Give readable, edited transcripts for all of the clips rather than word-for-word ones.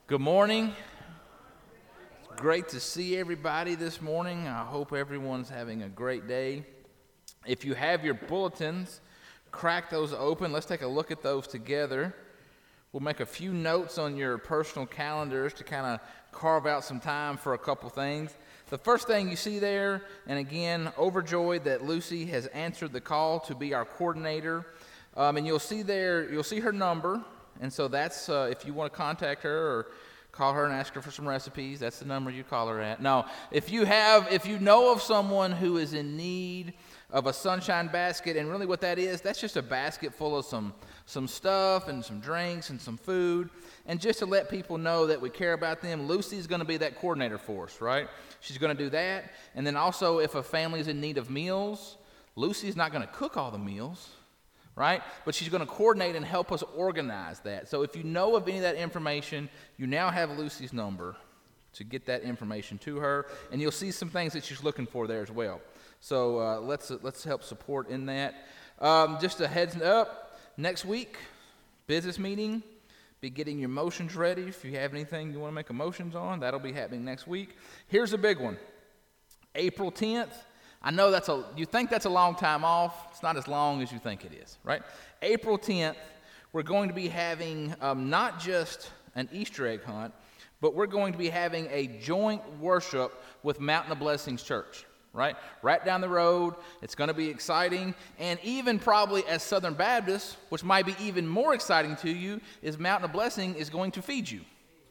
Good morning. It's great to see everybody this morning. I hope everyone's having a great day. If you have your bulletins, crack those open. Let's take a look at those together. We'll make a few notes on your personal calendars to kind of carve out some time for a couple things. The first thing you see there, and again, overjoyed that Lucy has answered the call to be our coordinator. And you'll see her number. And so that's, if you want to contact her or call her and ask her for some recipes, that's the number you call her at. Now, if you know of someone who is in need of a sunshine basket, and really what that is, that's just a basket full of some stuff and some drinks and some food. And just to let people know that we care about them, Lucy's going to be that coordinator for us, right? She's going to do that. And then also, if a family's in need of meals, Lucy's not going to cook all the meals, right? But she's going to coordinate and help us organize that. So if you know of any of that information, you now have Lucy's number to get that information to her, and you'll see some things that she's looking for there as well. So let's help support in that. Just a heads up, next week, business meeting, be getting your motions ready. If you have anything you want to make a motions on, that'll be happening next week. Here's a big one, April 10th. I know you think that's a long time off. It's not as long as you think it is, right? April 10th, we're going to be having not just an Easter egg hunt, but we're going to be having a joint worship with Mountain of Blessings Church, right? Right down the road. It's going to be exciting. And even probably as Southern Baptists, which might be even more exciting to you, is Mountain of Blessing is going to feed you.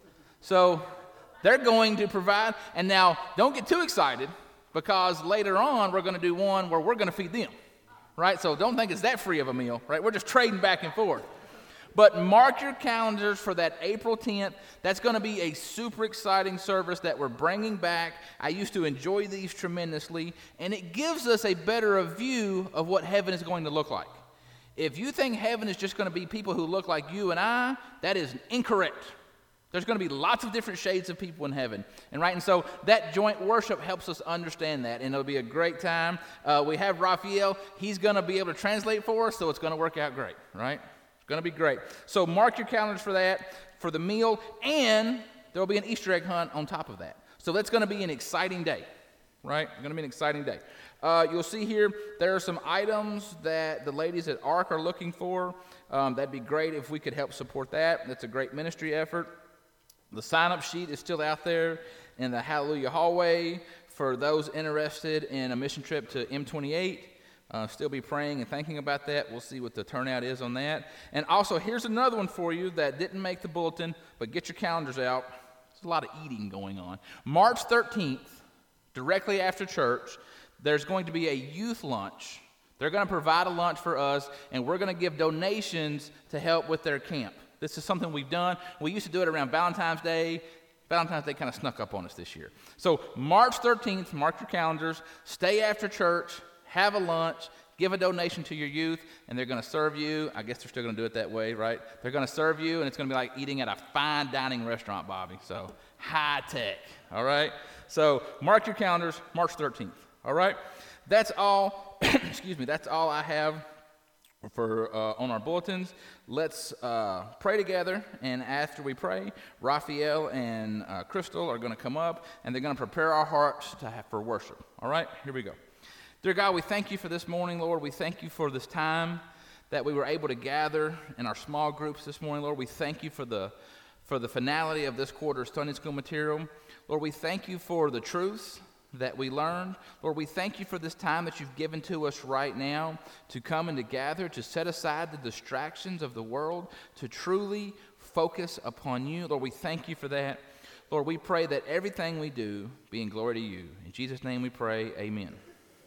So they're going to provide. And now, don't get too excited, because later on, we're going to do one where we're going to feed them, right? So don't think it's that free of a meal, right? We're just trading back and forth. But mark your calendars for that April 10th. That's going to be a super exciting service that we're bringing back. I used to enjoy these tremendously, and it gives us a better view of what heaven is going to look like. If you think heaven is just going to be people who look like you and I, that is incorrect. There's going to be lots of different shades of people in heaven, and so that joint worship helps us understand that, and it'll be a great time. We have Raphael. He's going to be able to translate for us, so it's going to work out great, right? It's going to be great. So mark your calendars for that, for the meal, and there'll be an Easter egg hunt on top of that. So that's going to be an exciting day, right? It's going to be an exciting day. You'll see here there are some items that the ladies at ARC are looking for. That'd be great if we could help support that. That's a great ministry effort. The sign-up sheet is still out there in the Hallelujah hallway for those interested in a mission trip to M28. Still be praying and thinking about that. We'll see what the turnout is on that. And also, here's another one for you that didn't make the bulletin, but get your calendars out. There's a lot of eating going on. March 13th, directly after church, there's going to be a youth lunch. They're going to provide a lunch for us, and we're going to give donations to help with their camp. This is something we've done. We used to do it around Valentine's Day. Valentine's Day kind of snuck up on us this year. So March 13th, mark your calendars, stay after church, have a lunch, give a donation to your youth, and they're going to serve you. I guess they're still going to do it that way, right? They're going to serve you, and it's going to be like eating at a fine dining restaurant, Bobby. So high tech, all right? So mark your calendars, March 13th, all right? That's all, that's all I have for on our bulletins. Let's pray together, and after we pray, Raphael and Crystal are going to come up, and they're going to prepare our hearts for worship. All right, here we go. Dear God, we thank you for this morning, Lord. We thank you for this time that we were able to gather in our small groups this morning, Lord. We thank you for the finality of this quarter's Sunday school material. Lord, we thank you for the truths that we learned. Lord, we thank you for this time that you've given to us right now to come and to gather, to set aside the distractions of the world, to truly focus upon you. Lord, we thank you for that. Lord, we pray that everything we do be in glory to you. In Jesus' name we pray, amen.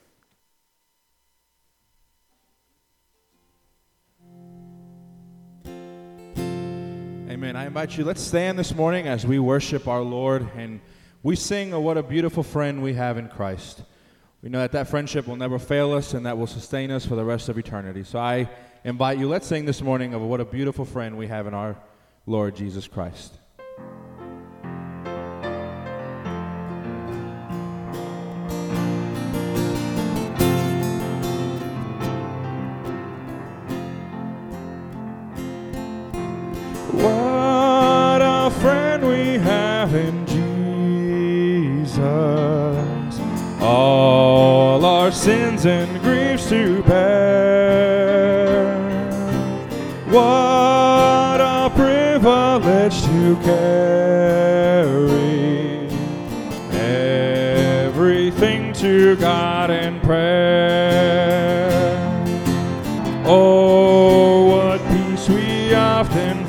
Amen. I invite you, let's stand this morning as we worship our Lord, and we sing of what a beautiful friend we have in Christ. We know that friendship will never fail us, and that will sustain us for the rest of eternity. So I invite you, let's sing this morning of what a beautiful friend we have in our Lord Jesus Christ. What a friend we Jesus, all our sins and griefs to bear. What a privilege to carry everything to God in prayer. Oh, what peace we often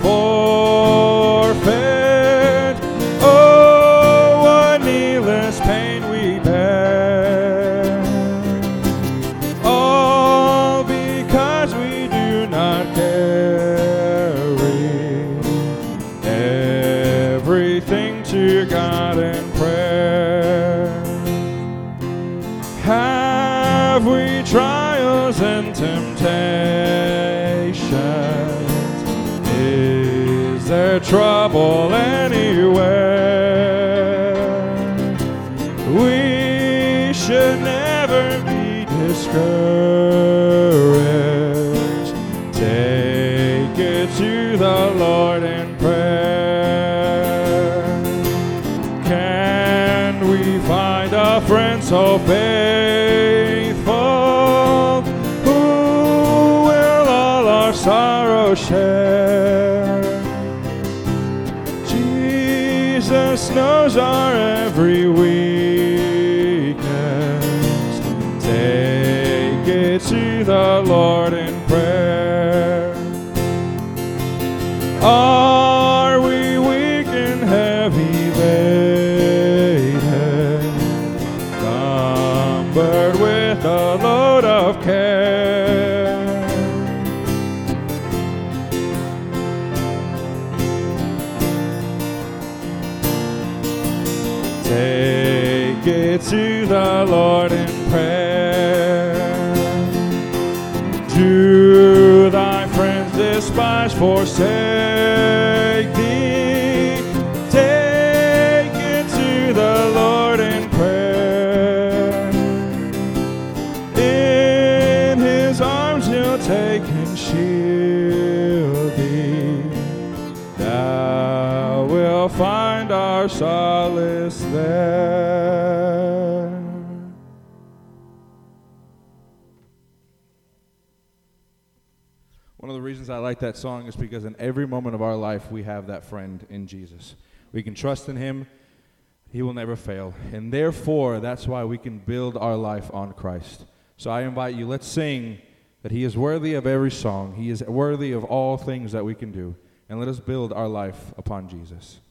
forfeit. Oh, what needless pain we bear. All because we do not carry everything to God in prayer. Have we trials and temptations? Is there trouble anywhere? We should never be discouraged. Take it to the Lord in prayer. Can we find a friend so faithful who will all our sorrow share? Jesus knows our every weakness. Take it to the Lord in prayer. Are we weak and heavy laden, cumbered with a load of care? Take it to the Lord in prayer. Do thy friends despise, forsake thee? Take it to the Lord in prayer. In his arms he'll take and shield thee. Thou wilt find our solace there. One of the reasons I like that song is because in every moment of our life we have that friend in Jesus. We can trust in him. He will never fail. And therefore, that's why we can build our life on Christ. So I invite you, let's sing that he is worthy of every song. He is worthy of all things that we can do. And let us build our life upon Jesus.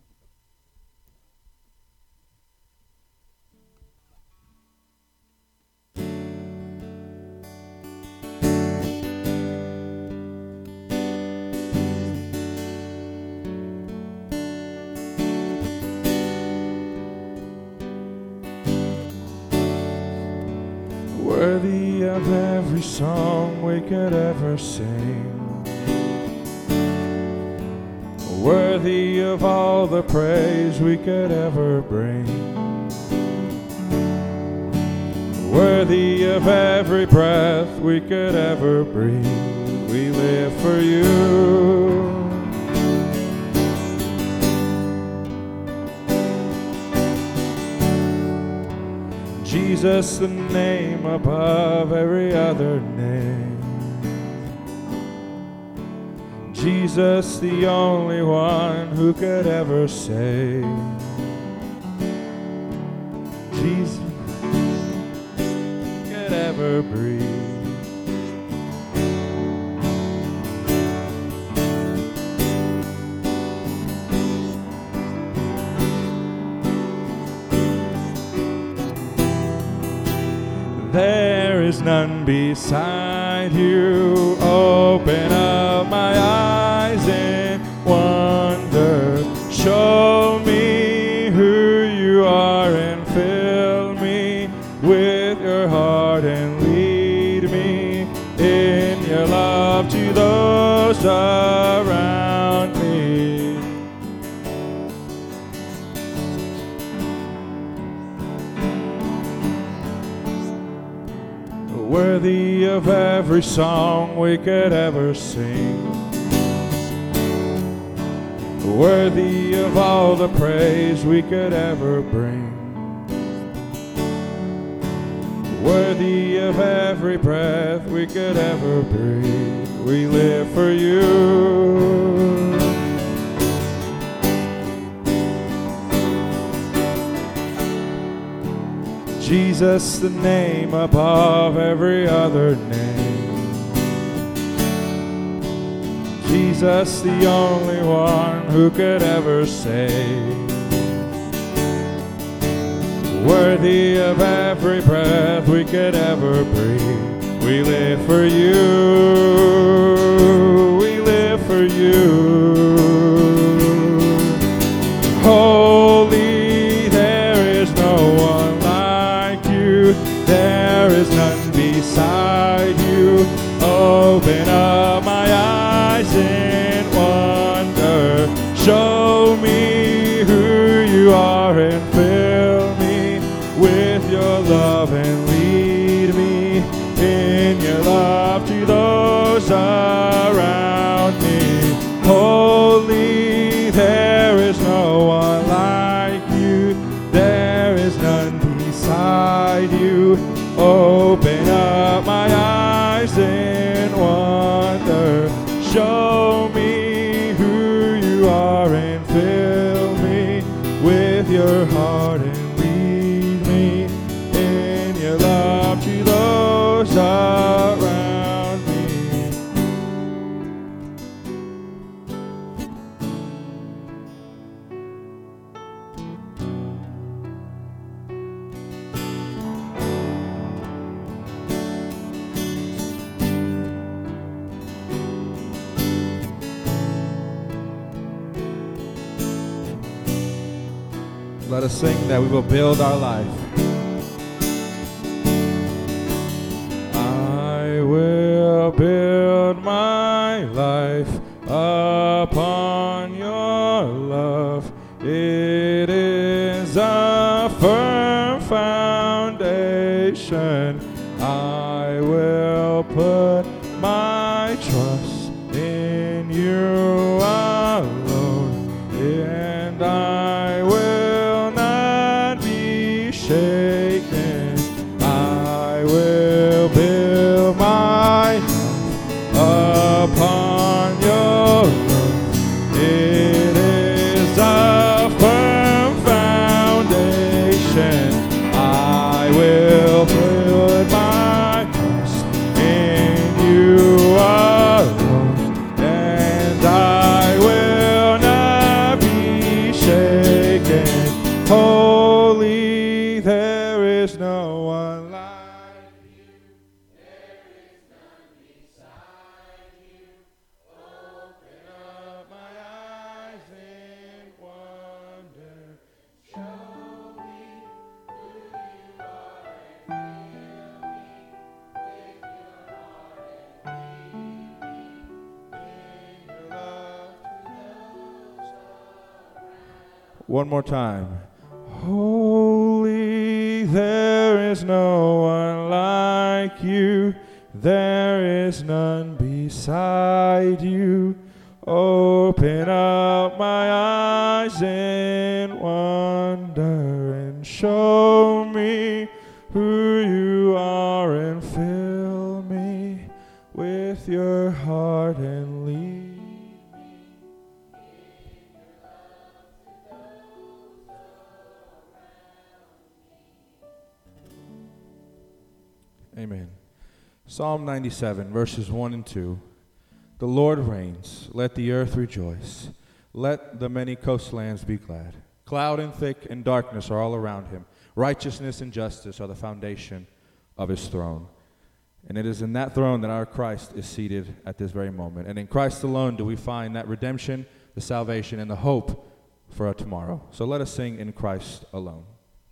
Worthy of every song we could ever sing, worthy of all the praise we could ever bring, worthy of every breath we could ever breathe. We live for you. Jesus, the name above every other name. Jesus, the only one who could ever save. Jesus could ever breathe. There is none beside you. Open up my eyes in wonder. Show me who you are and fill me with your heart and lead me in your love to those around me. Worthy of every song we could ever sing, worthy of all the praise we could ever bring, Worthy of every breath we could ever breathe, we live for you. Jesus, the name above every other name. Jesus, the only one who could ever save. Worthy of every breath we could ever breathe, we live for you, we live for you. Holy, there is no one like you, there is none beside you. Open up my eyes in wonder, show me who you are and fill me with your love and lead me in your love to those around me. Holy, there is no one like you, there is none beside you. Open up my eyes in wonder, show me who you are and fill me with your heart and love to those around me. Let us sing that we will build our life. I will build my life upon your love. It is a firm foundation. I will put my trust in you alone, and I will not be shaken. I will build my life upon your love. It is a firm foundation. I will put my trust in you alone, and I will not be shaken. Holy, there is no one like you. There is none beside you. Open up my eyes in wonder. Show me who you are and fill me with your heart and lead me in your love to those around. One more time. Holy, there is no one like you, there is none beside you. Open up my eyes in wonder and show me who you are and fill me with your heart and lead. Amen. Psalm 97, verses 1 and 2. The Lord reigns. Let the earth rejoice. Let the many coastlands be glad. Cloud and thick and darkness are all around him. Righteousness and justice are the foundation of his throne. And it is in that throne that our Christ is seated at this very moment. And in Christ alone do we find that redemption, the salvation, and the hope for a tomorrow. So let us sing In Christ Alone.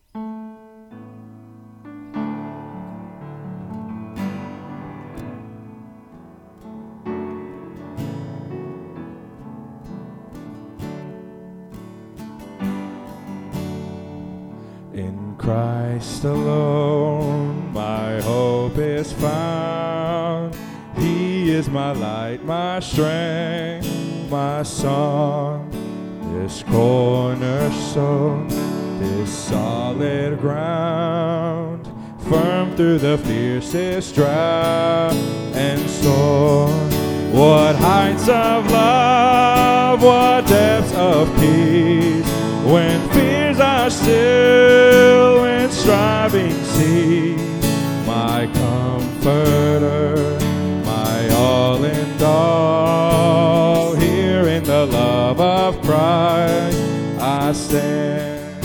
In Christ alone my hope is found. He is my light, my strength, my song. This cornerstone, this solid ground, firm through the fiercest drought and storm. What heights of love, what depths of peace, when fears are still, when striving cease. My comforter, my all in all, here in the love of Christ I stand.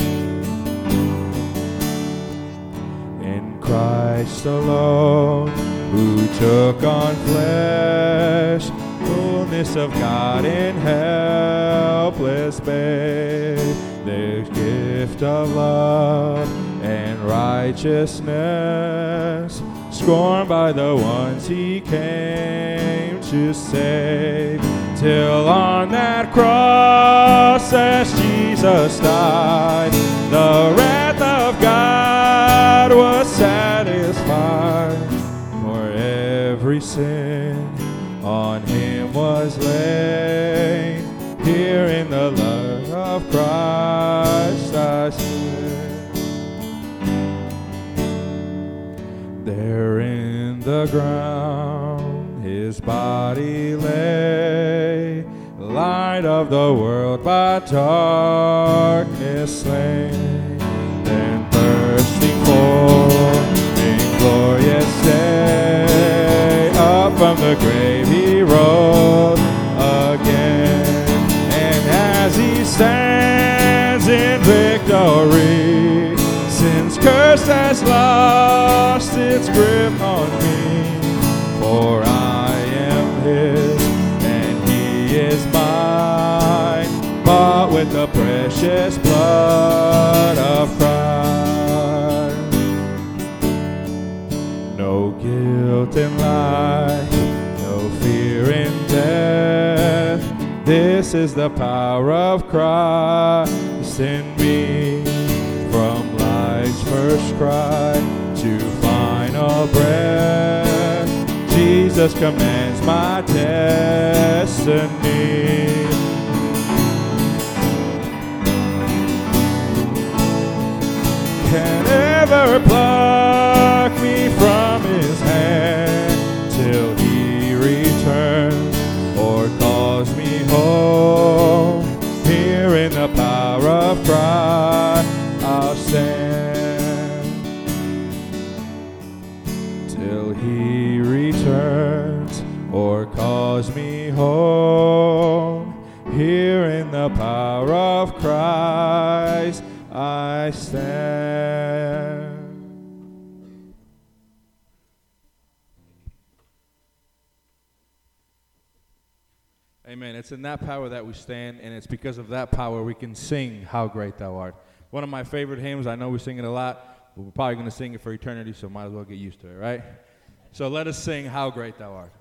In Christ alone, who took on flesh, fullness of God in helpless babe, the gift of love and righteousness, scorned by the ones he came to save, till on that cross as Jesus died, the wrath of God was satisfied. For every sin on him was laid, here in the love of Christ I stand. There in the ground his body lay, light of the world by darkness slain. Then thirsting for a glorious day, up from the grave he rose again. And as he stands in victory, sin's curse has lost its grip on me. For I am his and he is mine, bought with the precious blood of Christ. No guilt in life, no fear in death, this is the power of Christ in me. From life's first cry to final breath, Jesus commands my destiny. Can ever pluck me from his hand till he returns or calls me home? Here in the power of Christ I'll stand till he returns or calls me home. Here in the power of Christ I stand. Amen. It's in that power that we stand, and it's because of that power we can sing How Great Thou Art. One of my favorite hymns. I know we sing it a lot, but we're probably going to sing it for eternity, so might as well get used to it, right? So let us sing How Great Thou Art.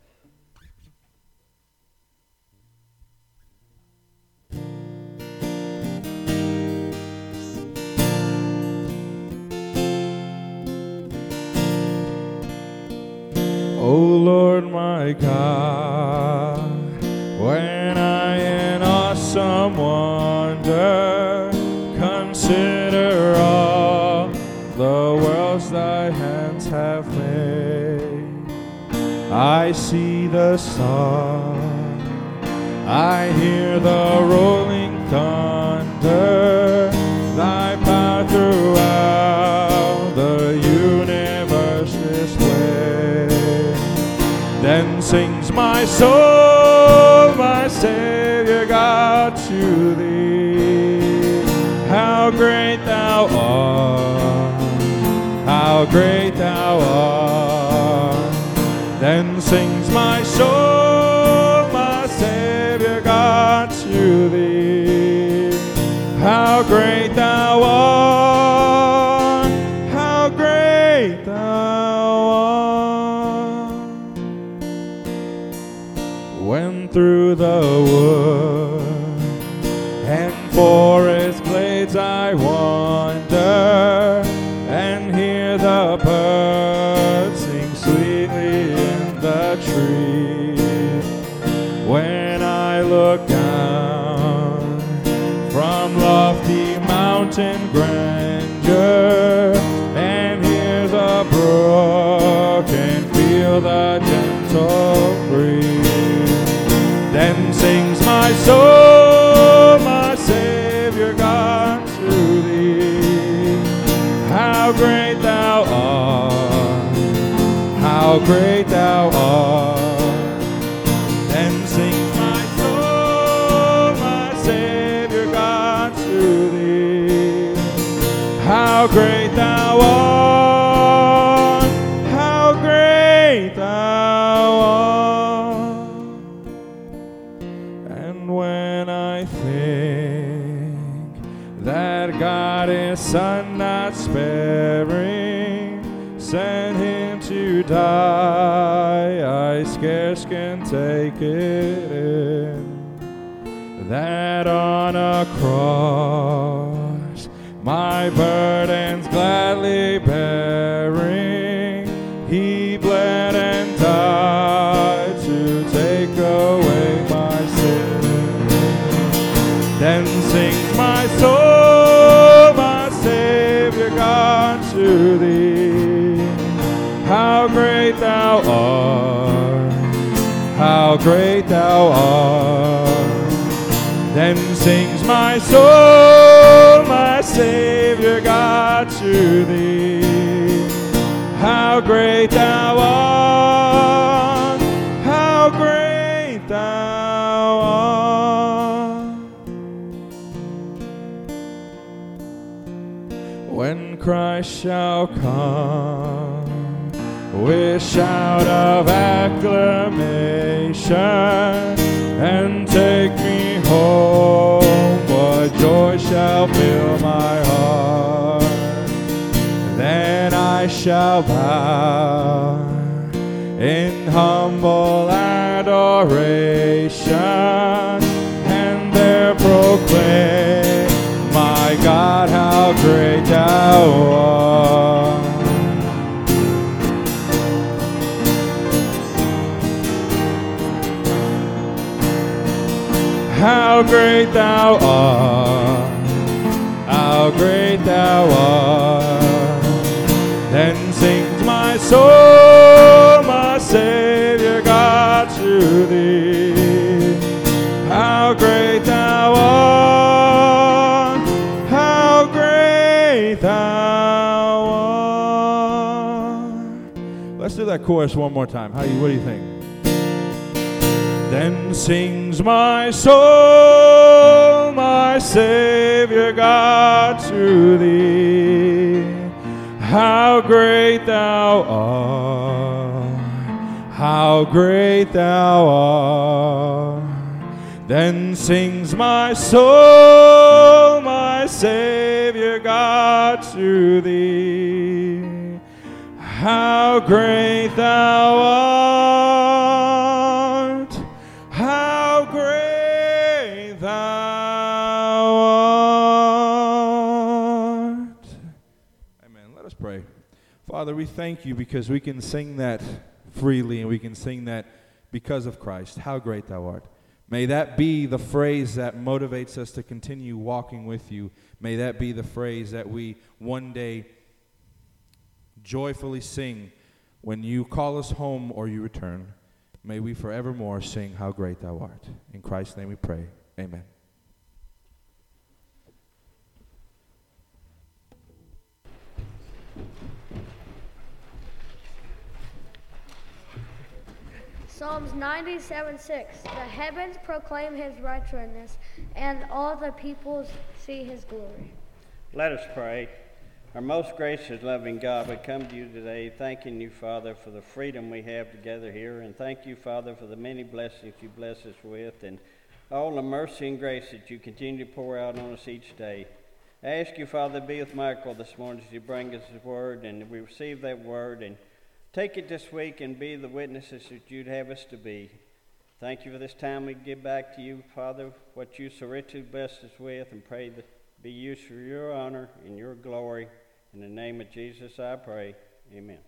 O Lord my God, when I in awesome wonder consider all the worlds thy hands have made, I see the sun, I hear the rolling thunder, thy power throughout the universe display. Then sings my soul, my Savior God, to thee. How great thou art, how great thou art. Then sings my soul, my Savior God, to thee. How great thou art, how great thou art. When through the wood and forest glades I wander, and hear the birds sing sweetly in the trees, how great thou art, how great thou art. Then sings my soul, my Savior God, to thee. How great thou art, how great thou art. And when I think that God his Son not sparing sent him to die, I scarce can take it in, that on a cross my burdens gladly bearing, he bled and died to take away my sin. Then sings my soul, my Savior God, to thee. How great thou art, how great thou art. Then sings my soul, my Savior God, to thee. How great thou art, how great thou art. When Christ shall come with shout of acclamation and take me home, what joy shall fill my heart. Then I shall bow in humble adoration and there proclaim, my God, how great thou art. How great thou art, how great thou art. Then sings my soul, my Savior God, to thee. How great thou art, how great thou art. Let's do that chorus one more time. What do you think? Then sings my soul, my Savior God, to thee. How great thou art, how great thou art. Then sings my soul, my Savior God, to thee. How great thou art, how great thou art. Amen. Let us pray. Father, we thank you because we can sing that freely and we can sing that because of Christ. How great thou art. May that be the phrase that motivates us to continue walking with you. May that be the phrase that we one day joyfully sing when you call us home or you return. May we forevermore sing how great thou art. In Christ's name we pray. Amen. Psalms 97:6. The heavens proclaim his righteousness, and all the peoples see his glory. Let us pray. Our most gracious, loving God, we come to you today thanking you, Father, for the freedom we have together here, and thank you, Father, for the many blessings you bless us with, and all the mercy and grace that you continue to pour out on us each day. I ask you, Father, to be with Michael this morning as you bring us his word, and we receive that word, and take it this week and be the witnesses that you'd have us to be. Thank you for this time we give back to you, Father, what you so richly blessed us with, and pray that be used for your honor and your glory. In the name of Jesus I pray. Amen.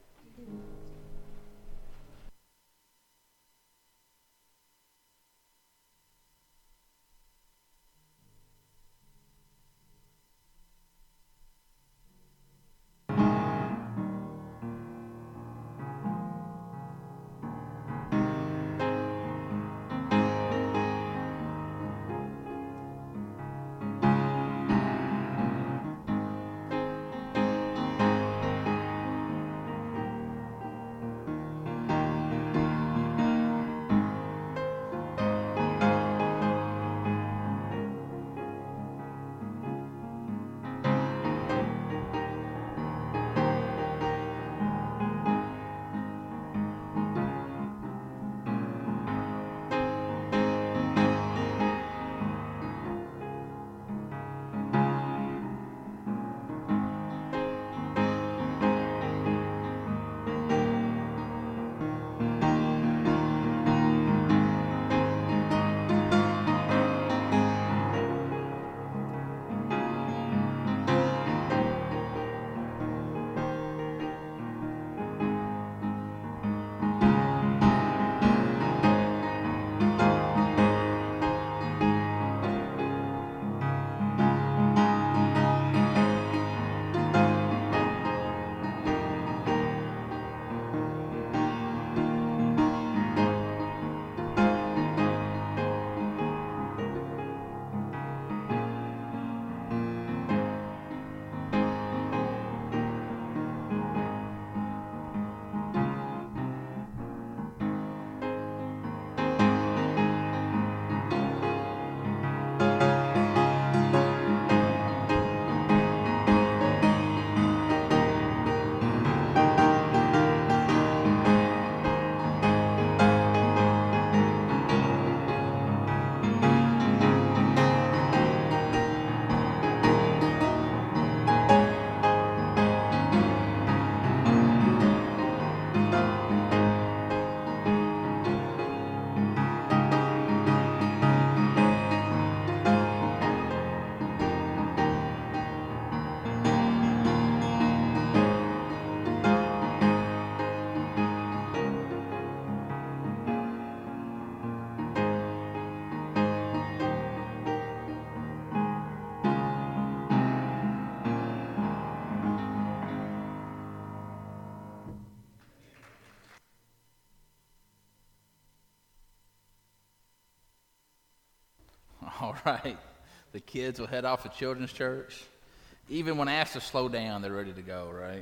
All right. The kids will head off to children's church. Even when asked to slow down, they're ready to go, right?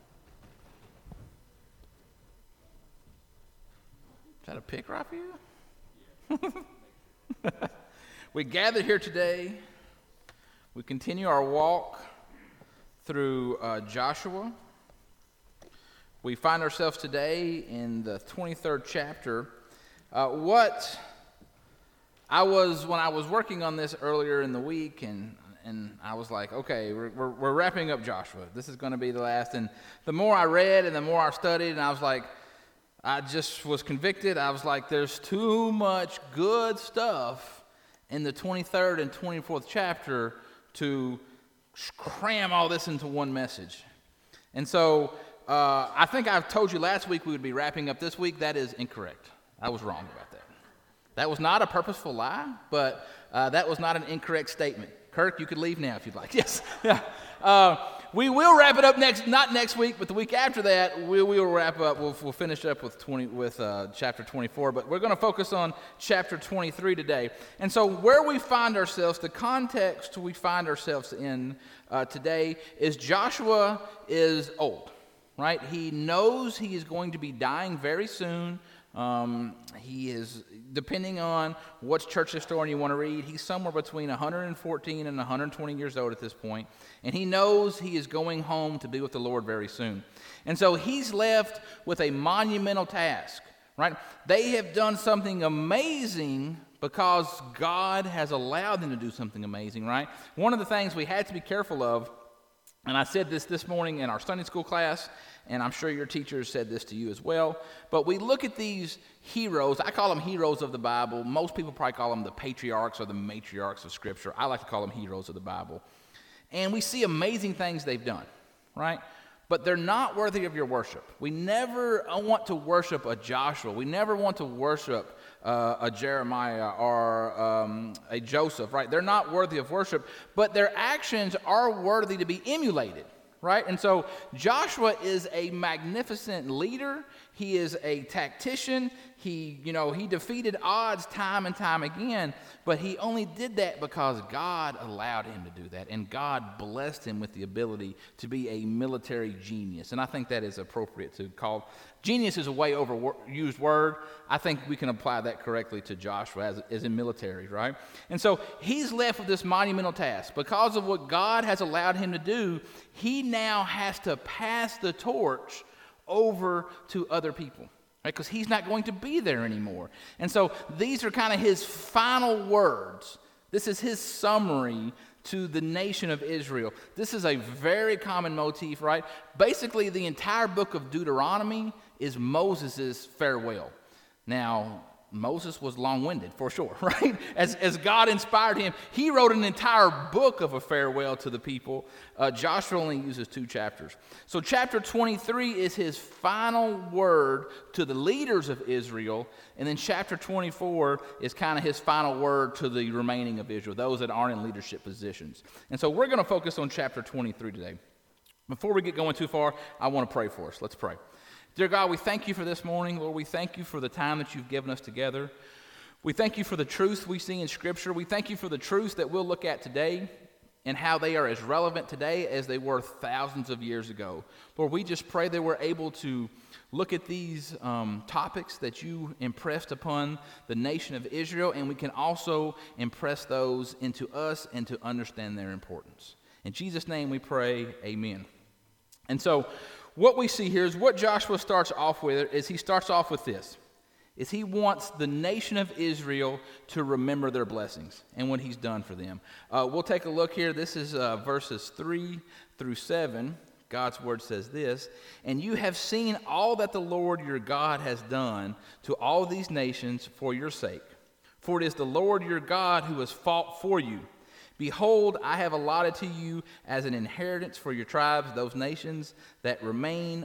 Is that a pick right for you? We gathered here today. We continue our walk through Joshua. We find ourselves today in the 23rd chapter. When I was working on this earlier in the week, and I was like, okay, we're wrapping up Joshua. This is going to be the last. And the more I read and the more I studied, and I was like, I just was convicted. I was like, there's too much good stuff in the 23rd and 24th chapter to cram all this into one message. And so I think I told you last week we would be wrapping up this week. That is incorrect. I was wrong about that. That was not a purposeful lie, but that was not an incorrect statement. Kirk, you could leave now if you'd like. Yes. We will wrap it up not next week, but the week after that, we will wrap up. We'll finish up with chapter 24, but we're going to focus on chapter 23 today. And so where we find ourselves, the context we find ourselves in today is Joshua is old, right? He knows he is going to be dying very soon. He is, depending on which church historian you want to read, he's somewhere between 114 and 120 years old at this point, and he knows he is going home to be with the Lord very soon. And so he's left with a monumental task, right? They have done something amazing because God has allowed them to do something amazing, right? One of the things we had to be careful of, and I said this morning in our Sunday school class, and I'm sure your teachers said this to you as well, but we look at these heroes. I call them heroes of the Bible. Most people probably call them the patriarchs or the matriarchs of Scripture. I like to call them heroes of the Bible. And we see amazing things they've done, right? But they're not worthy of your worship. We never want to worship a Joshua. We never want to worship a Jeremiah or a Joseph, right? They're not worthy of worship, but their actions are worthy to be emulated, right? And so Joshua is a magnificent leader. He is a tactician. He defeated odds time and time again, but he only did that because God allowed him to do that, and God blessed him with the ability to be a military genius. And I think that is appropriate to call. Genius is a way overused word. I think we can apply that correctly to Joshua as in military, right? And so he's left with this monumental task. Because of what God has allowed him to do, he now has to pass the torch over to other people, right? Because he's not going to be there anymore. And so these are kind of his final words. This is his summary to the nation of Israel. This is a very common motif, right? Basically, the entire book of Deuteronomy is Moses' farewell. Now, Moses was long-winded, for sure, right? As God inspired him, he wrote an entire book of a farewell to the people. Joshua only uses 2 chapters. So chapter 23 is his final word to the leaders of Israel, and then chapter 24 is kind of his final word to the remaining of Israel, those that aren't in leadership positions. And so we're going to focus on chapter 23 today. Before we get going too far, I want to pray for us. Let's pray. Dear God, we thank you for this morning. Lord, we thank you for the time that you've given us together. We thank you for the truth we see in Scripture. We thank you for the truths that we'll look at today and how they are as relevant today as they were thousands of years ago. Lord, we just pray that we're able to look at these topics that you impressed upon the nation of Israel, and we can also impress those into us and to understand their importance. In Jesus' name we pray, amen. And so what we see here is what Joshua starts off with is he starts off with this, is he wants the nation of Israel to remember their blessings and what he's done for them. We'll take a look here. This is verses 3 through 7. God's word says this, "And you have seen all that the Lord your God has done to all these nations for your sake. For it is the Lord your God who has fought for you. Behold, I have allotted to you as an inheritance for your tribes those nations that remain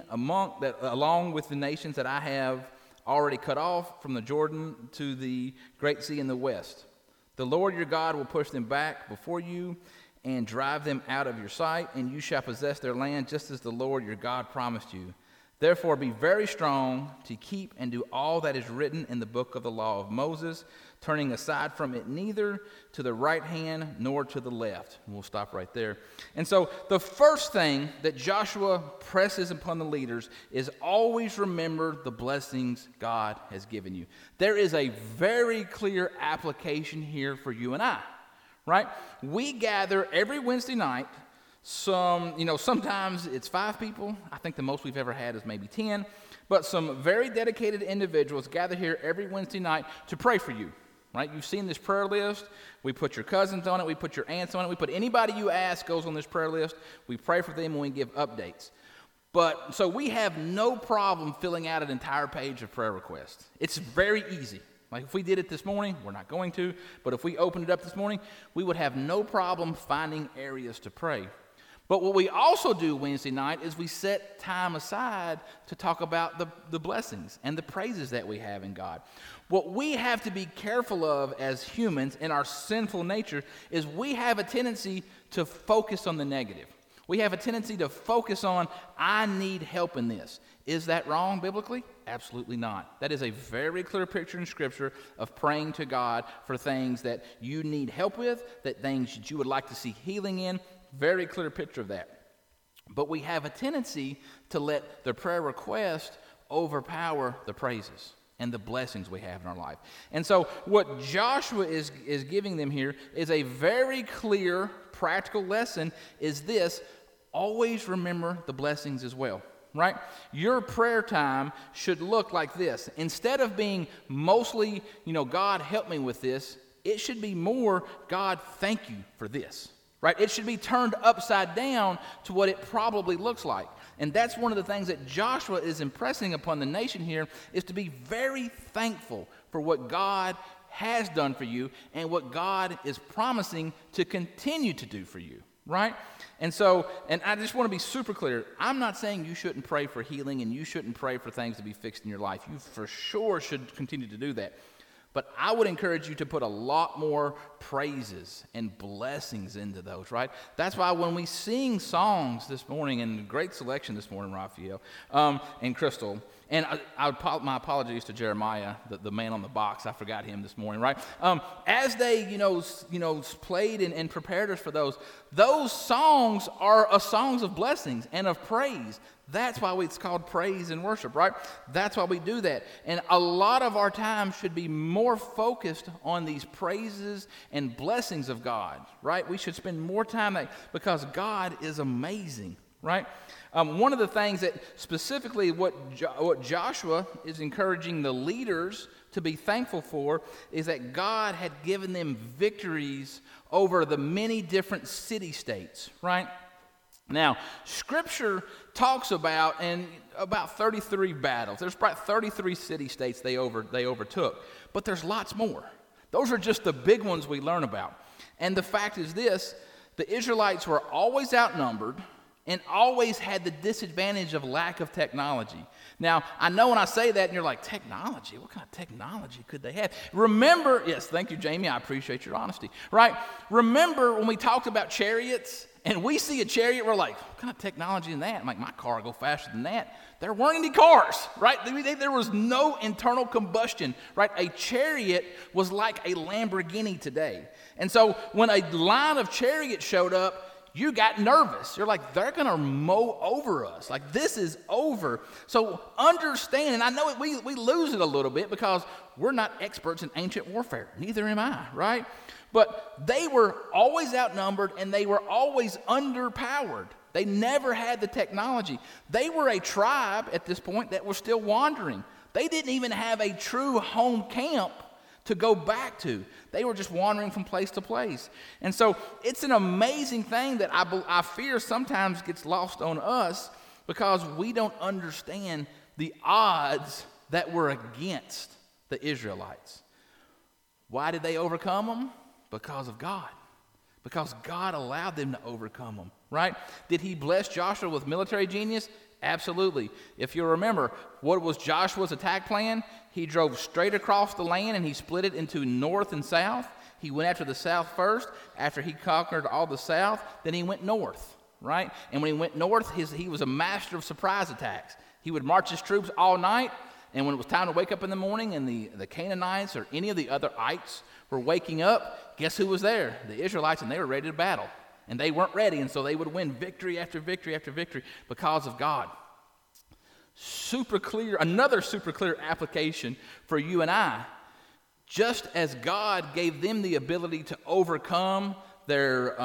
along with the nations that I have already cut off from the Jordan to the great sea in the west. The Lord your God will push them back before you and drive them out of your sight, and you shall possess their land just as the Lord your God promised you. Therefore be very strong to keep and do all that is written in the book of the law of Moses, turning aside from it neither to the right hand nor to the left. And we'll stop right there. And so the first thing that Joshua presses upon the leaders is always remember the blessings God has given you. There is a very clear application here for you and I, right? We gather every Wednesday night. Sometimes it's 5 people. I think the most we've ever had is maybe 10. But some very dedicated individuals gather here every Wednesday night to pray for you, right? You've seen this prayer list. We put your cousins on it. We put your aunts on it. We put anybody you ask goes on this prayer list. We pray for them and we give updates. But so we have no problem filling out an entire page of prayer requests. It's very easy. Like if we did it this morning, we're not going to, but if we opened it up this morning, we would have no problem finding areas to pray. But what we also do Wednesday night is we set time aside to talk about the blessings and the praises that we have in God. What we have to be careful of as humans in our sinful nature is we have a tendency to focus on the negative. We have a tendency to focus on, I need help in this. Is that wrong biblically? Absolutely not. That is a very clear picture in Scripture of praying to God for things that you need help with, that things that you would like to see healing in. Very clear picture of that. But we have a tendency to let the prayer request overpower the praises and the blessings we have in our life. And so what Joshua is giving them here is a very clear practical lesson is this: always remember the blessings as well. Right? Your prayer time should look like this. Instead of being mostly, God help me with this, it should be more, God thank you for this. Right? It should be turned upside down to what it probably looks like. And that's one of the things that Joshua is impressing upon the nation here, is to be very thankful for what God has done for you and what God is promising to continue to do for you. Right? And I just want to be super clear. I'm not saying you shouldn't pray for healing and you shouldn't pray for things to be fixed in your life. You for sure should continue to do that. But I would encourage you to put a lot more praises and blessings into those, right? That's why when we sing songs this morning, and great selection this morning, Raphael and Crystal, and my apologies to Jeremiah, the man on the box. I forgot him this morning, right? As they, played and prepared us for those songs are songs of blessings and of praise. That's why it's called praise and worship, right? That's why we do that. And a lot of our time should be more focused on these praises and blessings of God, right? We should spend more time because God is amazing, right? One of the things that specifically what Joshua is encouraging the leaders to be thankful for is that God had given them victories over the many different city-states, right? Now, Scripture talks about 33 battles. There's probably 33 city-states they overtook, but there's lots more. Those are just the big ones we learn about. And the fact is this: the Israelites were always outnumbered and always had the disadvantage of lack of technology. Now, I know when I say that, and you're like, technology? What kind of technology could they have? Remember, yes, thank you, Jamie. I appreciate your honesty. Right? Remember when we talked about chariots, and we see a chariot, we're like, what kind of technology is that? I'm like, my car will go faster than that. There weren't any cars, right? There was no internal combustion, right? A chariot was like a Lamborghini today. And so when a line of chariots showed up, you got nervous. You're like, they're going to mow over us. Like, this is over. So understand, and I know we lose it a little bit because we're not experts in ancient warfare. Neither am I, right? But they were always outnumbered, and they were always underpowered. They never had the technology. They were a tribe at this point that was still wandering. They didn't even have a true home camp to go back to. They were just wandering from place to place. And so it's an amazing thing that I fear sometimes gets lost on us because we don't understand the odds that were against the Israelites. Why did they overcome them? Because of God. Because God allowed them to overcome them, right? Did he bless Joshua with military genius? Absolutely. If you remember, what was Joshua's attack plan? He drove straight across the land and he split it into north and south. He went after the south first. After he conquered all the south, then he went north, right? And when he went north, he was a master of surprise attacks. He would march his troops all night, and when it was time to wake up in the morning and the Canaanites or any of the other ites were waking up, guess who was there? The Israelites, and they were ready to battle. And they weren't ready, and so they would win victory after victory after victory because of God. Another super clear application for you and I. Just as God gave them the ability to overcome their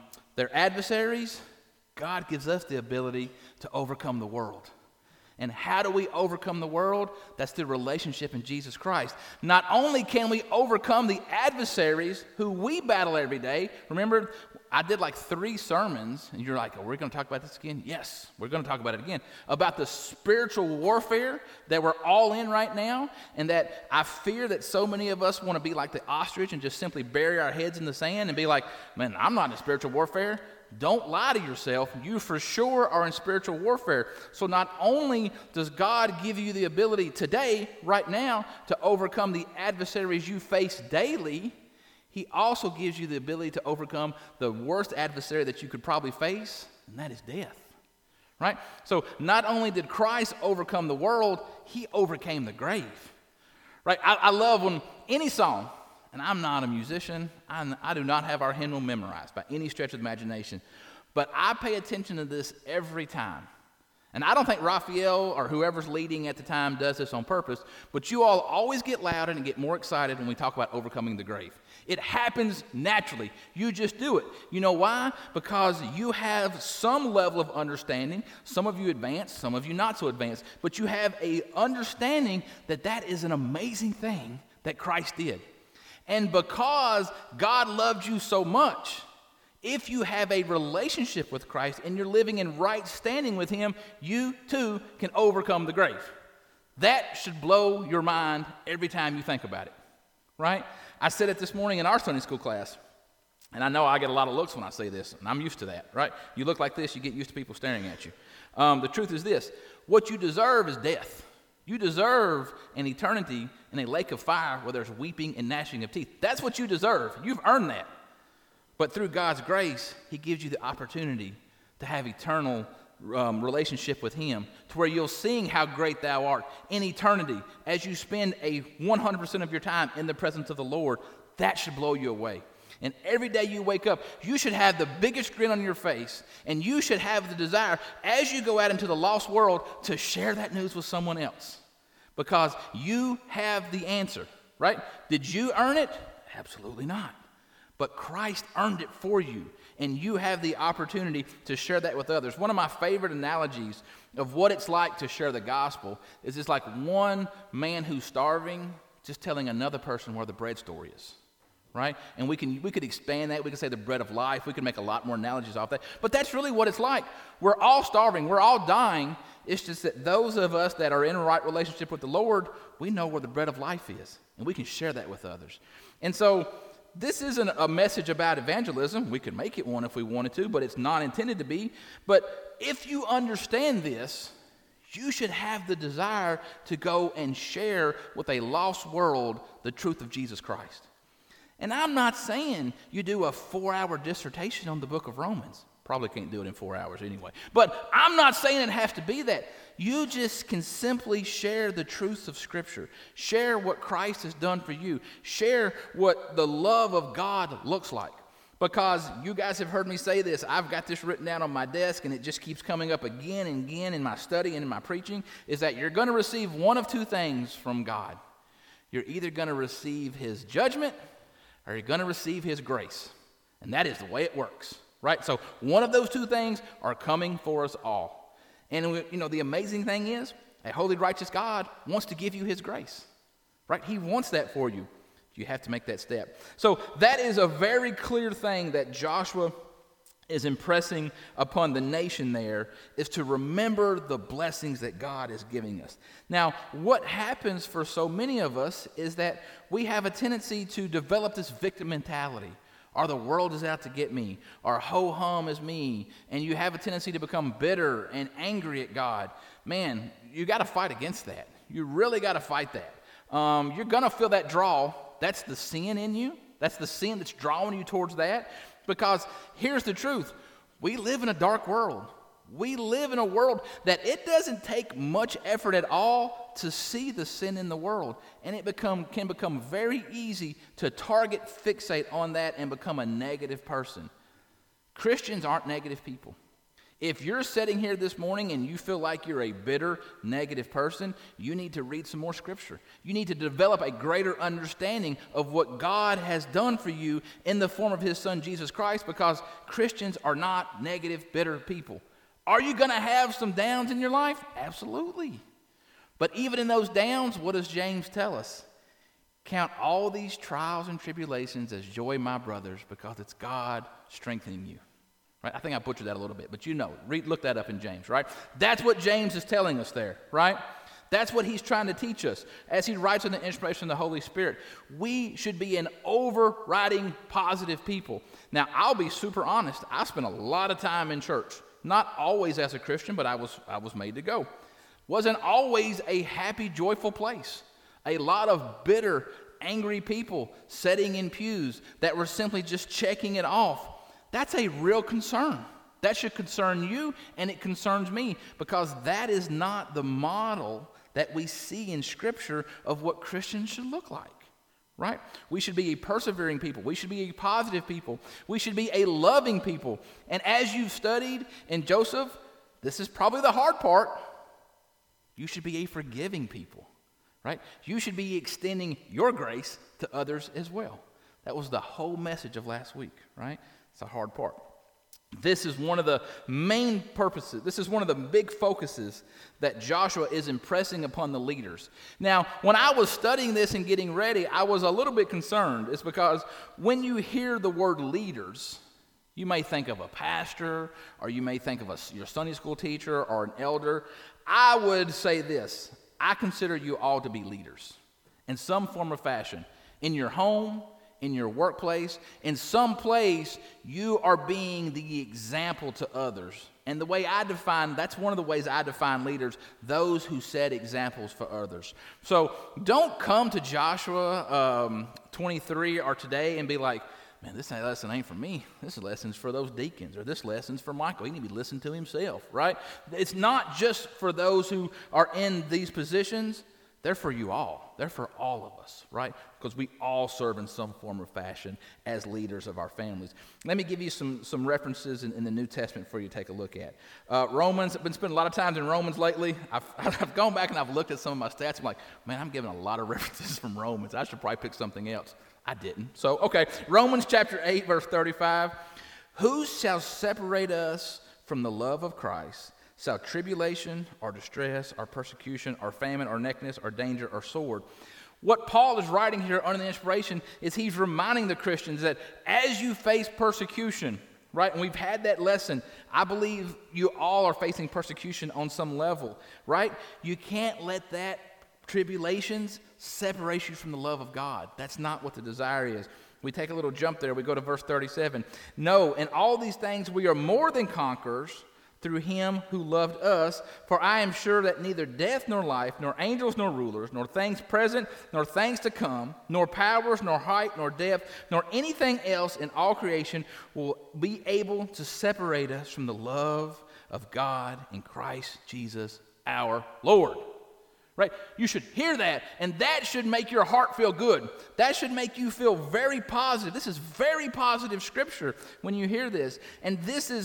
adversaries, God gives us the ability to overcome the world. And how do we overcome the world? That's the relationship in Jesus Christ. Not only can we overcome the adversaries who we battle every day. Remember, I did like 3 sermons, and you're like, are we going to talk about this again? Yes, we're going to talk about it again. About the spiritual warfare that we're all in right now, and that I fear that so many of us want to be like the ostrich and just simply bury our heads in the sand and be like, man, I'm not in spiritual warfare. Don't lie to yourself. You for sure are in spiritual warfare. So not only does God give you the ability today, right now, to overcome the adversaries you face daily, he also gives you the ability to overcome the worst adversary that you could probably face, and that is death. Right? So not only did Christ overcome the world, he overcame the grave. Right? I love when any song, and I'm not a musician. I do not have our hymnal memorized by any stretch of the imagination. But I pay attention to this every time. And I don't think Raphael or whoever's leading at the time does this on purpose, but you all always get louder and get more excited when we talk about overcoming the grave. It happens naturally. You just do it. You know why? Because you have some level of understanding. Some of you advanced, some of you not so advanced. But you have an understanding that that is an amazing thing that Christ did. And because God loved you so much, if you have a relationship with Christ and you're living in right standing with him, you too can overcome the grave. That should blow your mind every time you think about it, right? I said it this morning in our Sunday school class, and I know I get a lot of looks when I say this, and I'm used to that, right? You look like this, you get used to people staring at you. The truth is this: what you deserve is death. You deserve an eternity in a lake of fire where there's weeping and gnashing of teeth. That's what you deserve. You've earned that. But through God's grace, he gives you the opportunity to have eternal relationship with him, to where you'll sing how great thou art in eternity as you spend 100% of your time in the presence of the Lord. That should blow you away. And every day you wake up, you should have the biggest grin on your face, and you should have the desire, as you go out into the lost world, to share that news with someone else. Because you have the answer, right? Did you earn it? Absolutely not. But Christ earned it for you, and you have the opportunity to share that with others. One of my favorite analogies of what it's like to share the gospel is it's like one man who's starving just telling another person where the bread store is. Right? And we could expand that. We could say the bread of life. We could make a lot more analogies off that. But that's really what it's like. We're all starving. We're all dying. It's just that those of us that are in a right relationship with the Lord, we know where the bread of life is. And we can share that with others. And so this isn't a message about evangelism. We could make it one if we wanted to, but it's not intended to be. But if you understand this, you should have the desire to go and share with a lost world the truth of Jesus Christ. And I'm not saying you do a 4-hour dissertation on the book of Romans. Probably can't do it in 4 hours anyway. But I'm not saying it has to be that. You just can simply share the truths of Scripture. Share what Christ has done for you. Share what the love of God looks like. Because you guys have heard me say this. I've got this written down on my desk, and it just keeps coming up again and again in my study and in my preaching, is that you're going to receive one of two things from God. You're either going to receive his judgment, or you're going to receive his grace. And that is the way it works, right? So one of those two things are coming for us all. And, the amazing thing is, a holy, righteous God wants to give you his grace, right? He wants that for you. You have to make that step. So that is a very clear thing that Joshua is impressing upon the nation there, is to remember the blessings that God is giving us. Now, what happens for so many of us is that we have a tendency to develop this victim mentality, or the world is out to get me, or ho-hum is me, and you have a tendency to become bitter and angry at God. Man, you got to fight against that. You really got to fight that. You're going to feel that draw. That's the sin in you. That's the sin that's drawing you towards that. Because here's the truth. We live in a dark world. We live in a world that it doesn't take much effort at all to see the sin in the world, and it can become very easy to target, fixate on that, and become a negative person. Christians aren't negative people. If you're sitting here this morning and you feel like you're a bitter, negative person, you need to read some more scripture. You need to develop a greater understanding of what God has done for you in the form of his son, Jesus Christ, because Christians are not negative, bitter people. Are you going to have some downs in your life? Absolutely. But even in those downs, what does James tell us? Count all these trials and tribulations as joy, my brothers, because it's God strengthening you. Right? I think I butchered that a little bit, but look that up in James, right? That's what James is telling us there, right? That's what he's trying to teach us. As he writes on the inspiration of the Holy Spirit, we should be an overriding positive people. Now, I'll be super honest. I spent a lot of time in church. Not always as a Christian, but I was made to go. Wasn't always a happy, joyful place. A lot of bitter, angry people sitting in pews that were simply just checking it off. That's a real concern. That should concern you, and it concerns me, because that is not the model that we see in Scripture of what Christians should look like, right? We should be a persevering people. We should be a positive people. We should be a loving people. And as you've studied in Joseph, this is probably the hard part. You should be a forgiving people, right? You should be extending your grace to others as well. That was the whole message of last week, right? It's a hard part. This is one of the main purposes. This is one of the big focuses that Joshua is impressing upon the leaders. Now, when I was studying this and getting ready, I was a little bit concerned. It's because when you hear the word leaders, you may think of a pastor, or you may think of your Sunday school teacher or an elder. I would say this: I consider you all to be leaders in some form or fashion. In your home, in your workplace, in some place, you are being the example to others. And that's one of the ways I define leaders, those who set examples for others. So don't come to Joshua 23 or today and be like, man, this lesson ain't for me. This lesson's for those deacons, or this lesson's for Michael. He need to be listening to himself, right? It's not just for those who are in these positions. They're for you all. They're for all of us, right? Because we all serve in some form or fashion as leaders of our families. Let me give you some references in the New Testament for you to take a look at. Romans, I've been spending a lot of time in Romans lately. I've gone back and I've looked at some of my stats. I'm like, man, I'm giving a lot of references from Romans. I should probably pick something else. I didn't. So, okay, Romans chapter 8, verse 35. Who shall separate us from the love of Christ? Shall tribulation, or distress, or persecution, or famine, or nakedness, or danger, or sword? What Paul is writing here under the inspiration is he's reminding the Christians that as you face persecution, right, and we've had that lesson, I believe you all are facing persecution on some level, right? You can't let that tribulations separate you from the love of God. That's not what the desire is. We take a little jump there. We go to verse 37. No, in all these things we are more than conquerors through him who loved us, for I am sure that neither death nor life, nor angels nor rulers, nor things present, nor things to come, nor powers, nor height, nor depth, nor anything else in all creation will be able to separate us from the love of God in Christ Jesus our Lord. Right? You should hear that, and that should make your heart feel good. That should make you feel very positive. This is very positive scripture when you hear this. And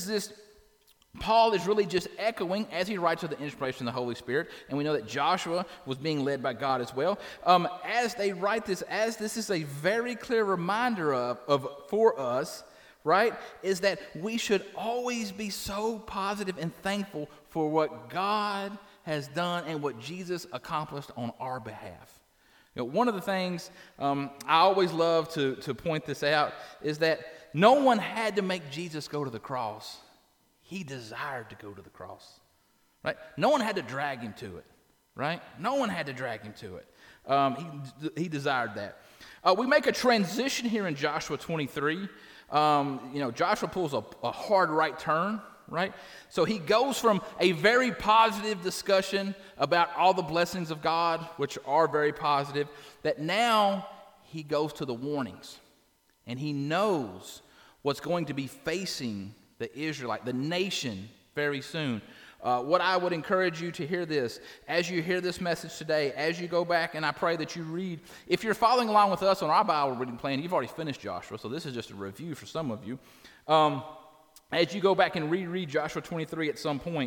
Paul is really just echoing, as he writes with the inspiration of the Holy Spirit, and we know that Joshua was being led by God as well. As they write this, as this is a very clear reminder for us, right, is that we should always be so positive and thankful for what God has done and what Jesus accomplished on our behalf. You know, one of the things I always love to point this out is that no one had to make Jesus go to the cross. He desired to go to the cross, right? No one had to drag him to it, right? No one had to drag him to it. He desired that. We make a transition here in Joshua 23. Joshua pulls a hard right turn, right? So he goes from a very positive discussion about all the blessings of God, which are very positive, that now he goes to the warnings. And he knows what's going to be facing the Israelite, the nation very soon. What I would encourage you to hear this, as you hear this message today, as you go back, and I pray that you read. If you're following along with us on our Bible reading plan, you've already finished Joshua, so this is just a review for some of you. As you go back and reread Joshua 23 at some point,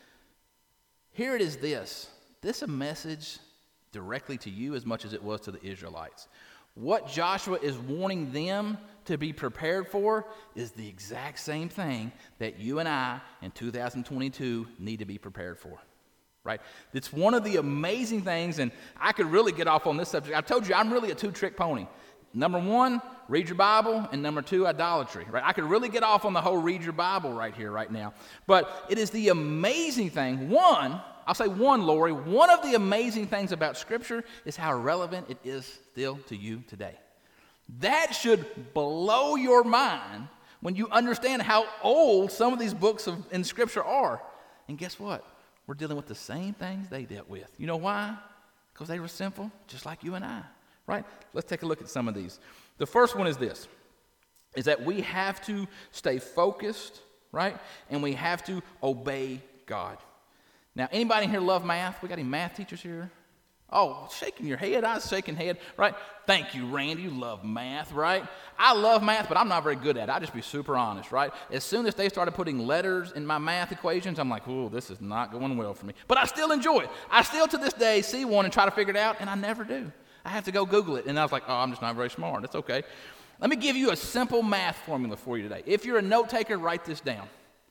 here it is this is a message directly to you as much as it was to the Israelites. What Joshua is warning them to be prepared for is the exact same thing that you and I in 2022 need to be prepared for, right? It's one of the amazing things, and I could really get off on this subject. I told you I'm really a two-trick pony. Number one, read your Bible, and number two, idolatry, right? I could really get off on the whole read your Bible right here, right now. But it is the amazing thing. I'll say one, Lori, one of the amazing things about Scripture is how relevant it is still to you today. That should blow your mind when you understand how old some of these books in Scripture are. And guess what? We're dealing with the same things they dealt with. You know why? Because they were sinful, just like you and I, right? Let's take a look at some of these. The first one is this, is that we have to stay focused, right? And we have to obey God. Now, anybody in here love math? We got any math teachers here? Oh, shaking your head. I was shaking head, right? Thank you, Randy. You love math, right? I love math, but I'm not very good at it. I'll just be super honest, right? As soon as they started putting letters in my math equations, I'm like, oh, this is not going well for me. But I still enjoy it. I still, to this day, see one and try to figure it out, and I never do. I have to go Google it, and I was like, oh, I'm just not very smart. It's okay. Let me give you a simple math formula for you today. If you're a note taker, write this down.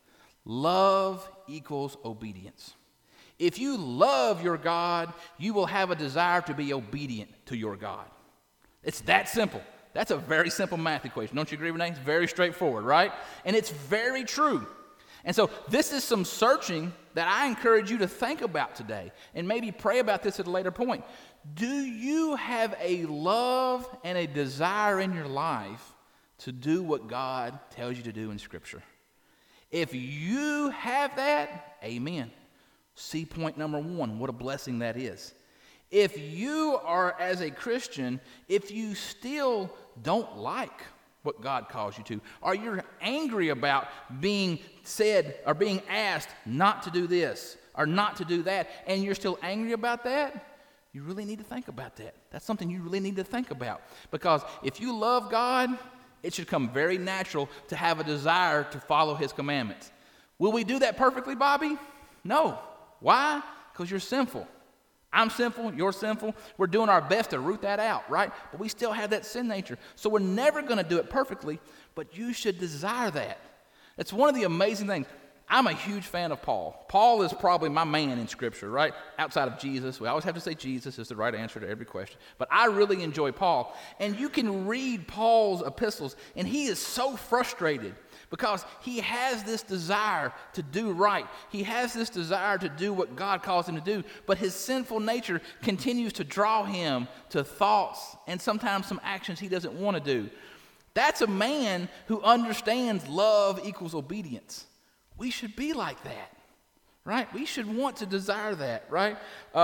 Love equals obedience. If you love your God, you will have a desire to be obedient to your God. It's that simple. That's a very simple math equation. Don't you agree, Renee? It's very straightforward, right? And it's very true. And so this is some searching that I encourage you to think about today and maybe pray about this at a later point. Do you have a love and a desire in your life to do what God tells you to do in Scripture? If you have that, amen. See point number one, what a blessing that is. If you are, as a Christian, if you still don't like what God calls you to, or you're angry about being said or being asked not to do this or not to do that, and you're still angry about that, you really need to think about that. That's something you really need to think about. Because if you love God, it should come very natural to have a desire to follow His commandments. Will we do that perfectly, Bobby? No. Why? Because you're sinful. I'm sinful, you're sinful. We're doing our best to root that out, right? But we still have that sin nature. So we're never going to do it perfectly, but you should desire that. It's one of the amazing things. I'm a huge fan of Paul. Paul is probably my man in Scripture, right? Outside of Jesus. We always have to say Jesus is the right answer to every question. But I really enjoy Paul. And you can read Paul's epistles, and he is so frustrated because he has this desire to do right. He has this desire to do what God calls him to do, but his sinful nature continues to draw him to thoughts and sometimes some actions he doesn't want to do. That's a man who understands love equals obedience. We should be like that, right? We should want to desire that, right?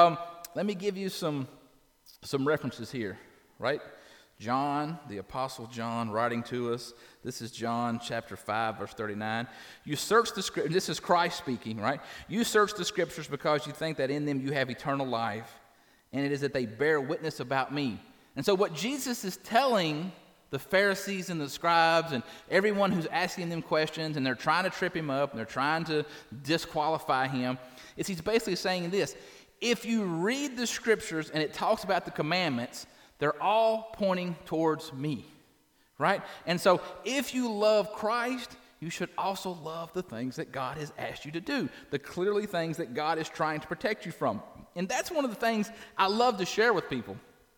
Let me give you some references here, right? John, the Apostle John, writing to us. This is John chapter 5, verse 39. You search the Scriptures. This is Christ speaking, right? You search the Scriptures because you think that in them you have eternal life, and it is that they bear witness about me. And so what Jesus is telling the Pharisees and the scribes and everyone who's asking them questions, and they're trying to trip him up and they're trying to disqualify him, is he's basically saying this: if you read the Scriptures and it talks about the commandments, they're all pointing towards me, right? And so if you love Christ, you should also love the things that God has asked you to do, the clearly things that God is trying to protect you from. And that's one of the things I love to share with people.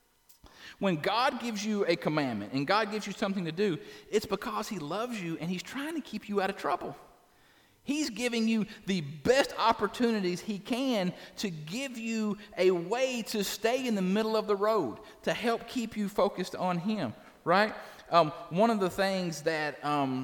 When God gives you a commandment and God gives you something to do, it's because He loves you and He's trying to keep you out of trouble. He's giving you the best opportunities He can to give you a way to stay in the middle of the road, to help keep you focused on Him, right? One of the things that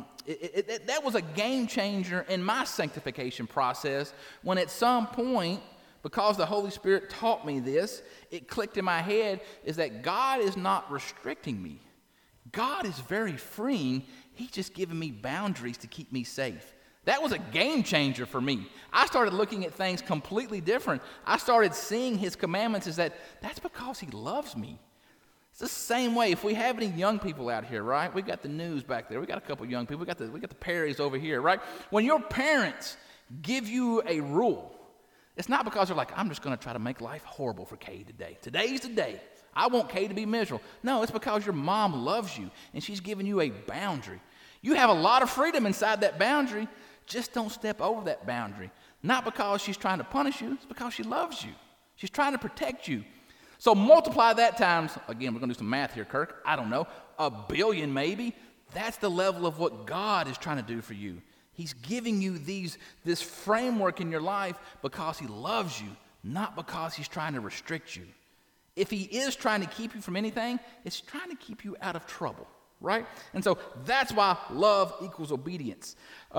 that was a game changer in my sanctification process, when at some point, because the Holy Spirit taught me this, it clicked in my head, is that God is not restricting me. God is very freeing. He's just giving me boundaries to keep me safe. That was a game changer for me. I started looking at things completely different. I started seeing his commandments as that's because he loves me. It's the same way. If we have any young people out here, right? We got the news back there. We got a couple young people. We got the Perrys over here, right? When your parents give you a rule, it's not because they're like, I'm just going to try to make life horrible for Kay today. Today's the day. I want Kay to be miserable. No, it's because your mom loves you and she's giving you a boundary. You have a lot of freedom inside that boundary. Just don't step over that boundary. Not because she's trying to punish you. It's because she loves you. She's trying to protect you. So multiply that times, again, we're going to do some math here, Kirk. I don't know, 1 billion maybe. That's the level of what God is trying to do for you. He's giving you this framework in your life because he loves you, not because he's trying to restrict you. If he is trying to keep you from anything, it's trying to keep you out of trouble, right? And so that's why love equals obedience.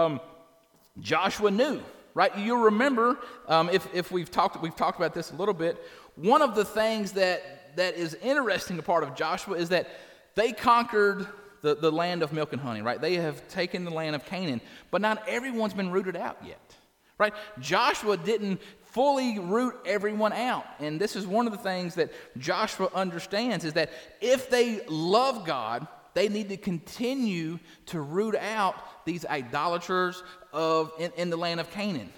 Joshua knew, right? You'll remember, if we've talked about this a little bit, one of the things that is interesting a part of Joshua is that they conquered the land of milk and honey, right? They have taken the land of Canaan, but not everyone's been rooted out yet, right? Joshua didn't fully root everyone out, and this is one of the things that Joshua understands is that if they love God, they need to continue to root out these idolaters in the land of Canaan.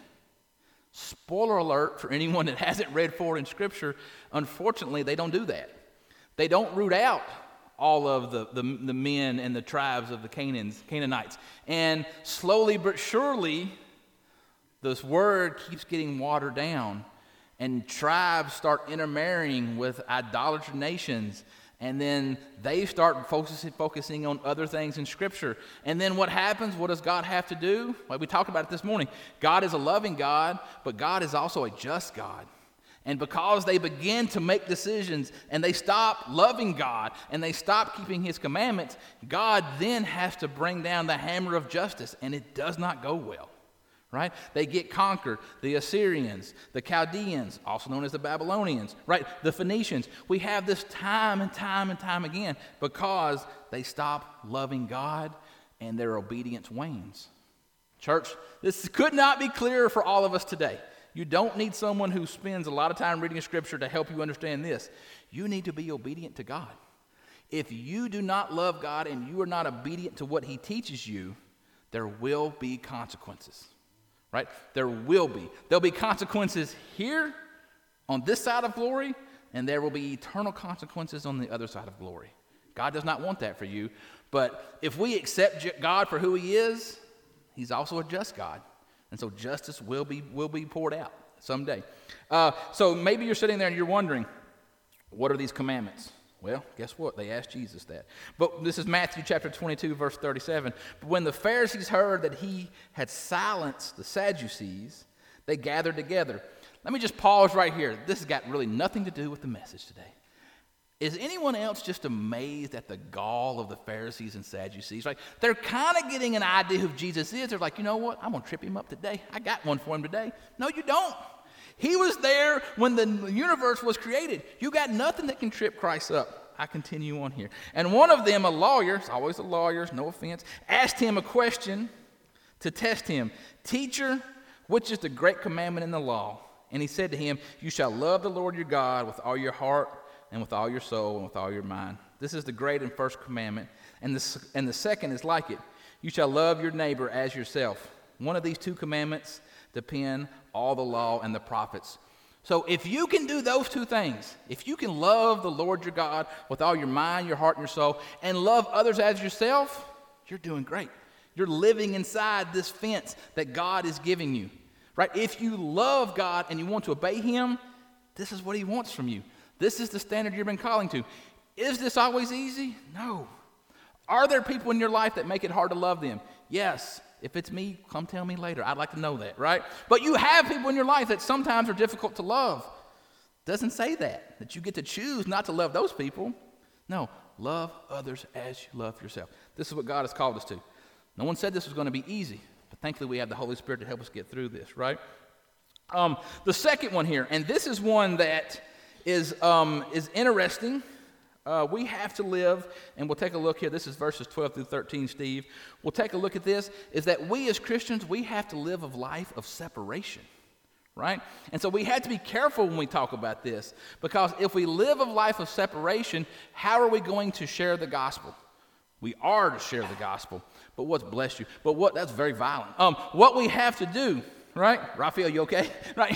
Spoiler alert for anyone that hasn't read forward in Scripture, unfortunately, they don't do that. They don't root out all of the men and the tribes of the Canaanites. And slowly but surely, this word keeps getting watered down, and tribes start intermarrying with idolatrous nations. And then they start focusing on other things in Scripture. And then what happens? What does God have to do? Like we talked about it this morning. God is a loving God, but God is also a just God. And because they begin to make decisions and they stop loving God and they stop keeping his commandments, God then has to bring down the hammer of justice, and it does not go well. Right? They get conquered. The Assyrians, the Chaldeans, also known as the Babylonians, right? The Phoenicians. We have this time and time and time again because they stop loving God and their obedience wanes. Church, this could not be clearer for all of us today. You don't need someone who spends a lot of time reading Scripture to help you understand this. You need to be obedient to God. If you do not love God and you are not obedient to what he teaches you, there will be consequences. Right? There will be. There'll be consequences here on this side of glory, and there will be eternal consequences on the other side of glory. God does not want that for you, but if we accept God for who he is, he's also a just God, and so justice will be poured out someday. So maybe you're sitting there and you're wondering, what are these commandments? Well, guess what? They asked Jesus that. But this is Matthew chapter 22, verse 37. But when the Pharisees heard that he had silenced the Sadducees, they gathered together. Let me just pause right here. This has got really nothing to do with the message today. Is anyone else just amazed at the gall of the Pharisees and Sadducees? Like, they're kind of getting an idea who Jesus is. They're like, you know what? I'm going to trip him up today. I got one for him today. No, you don't. He was there when the universe was created. You got nothing that can trip Christ up. I continue on here. And one of them, a lawyer, it's always the lawyers, no offense, asked him a question to test him. Teacher, which is the great commandment in the law? And he said to him, you shall love the Lord your God with all your heart and with all your soul and with all your mind. This is the great and first commandment. And the second is like it. You shall love your neighbor as yourself. One of these two commandments depend all the law and the prophets. So if you can do those two things, if you can love the Lord your God with all your mind, your heart, and your soul, and love others as yourself, you're doing great. You're living inside this fence that God is giving you, right? If you love God and you want to obey him, this is what he wants from you. This is the standard you've been calling to. Is this always easy? No. Are there people in your life that make it hard to love them? Yes. If it's me, come tell me later. I'd like to know that, right? But you have people in your life that sometimes are difficult to love. Doesn't say that you get to choose not to love those people. No, love others as you love yourself. This is what God has called us to. No one said this was going to be easy, but thankfully we have the Holy Spirit to help us get through this, right? The second one here, and this is one that is interesting. We have to live, and we'll take a look here. This is verses 12 through 13, Steve. We'll take a look at this, is that we as Christians, we have to live a life of separation, right? And so we have to be careful when we talk about this, because if we live a life of separation, how are we going to share the gospel? We are to share the gospel, but bless you, but that's very violent. What we have to do, right? Raphael, you okay? Right?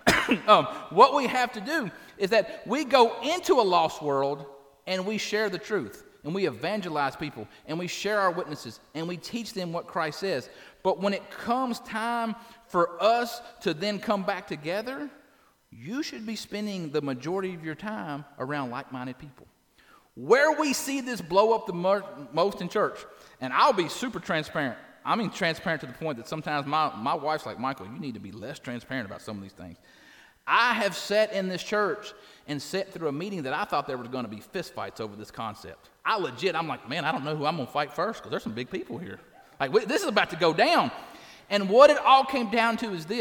What we have to do is that we go into a lost world and we share the truth, and we evangelize people, and we share our witnesses, and we teach them what Christ says. But when it comes time for us to then come back together, you should be spending the majority of your time around like-minded people. Where we see this blow up the most in church, and I'll be super transparent. I mean transparent to the point that sometimes my wife's like, Michael, you need to be less transparent about some of these things. I have sat in this church and sat through a meeting that I thought there was going to be fistfights over this concept. I'm like, man, I don't know who I'm going to fight first, because there's some big people here. Like, this is about to go down. And what it all came down to is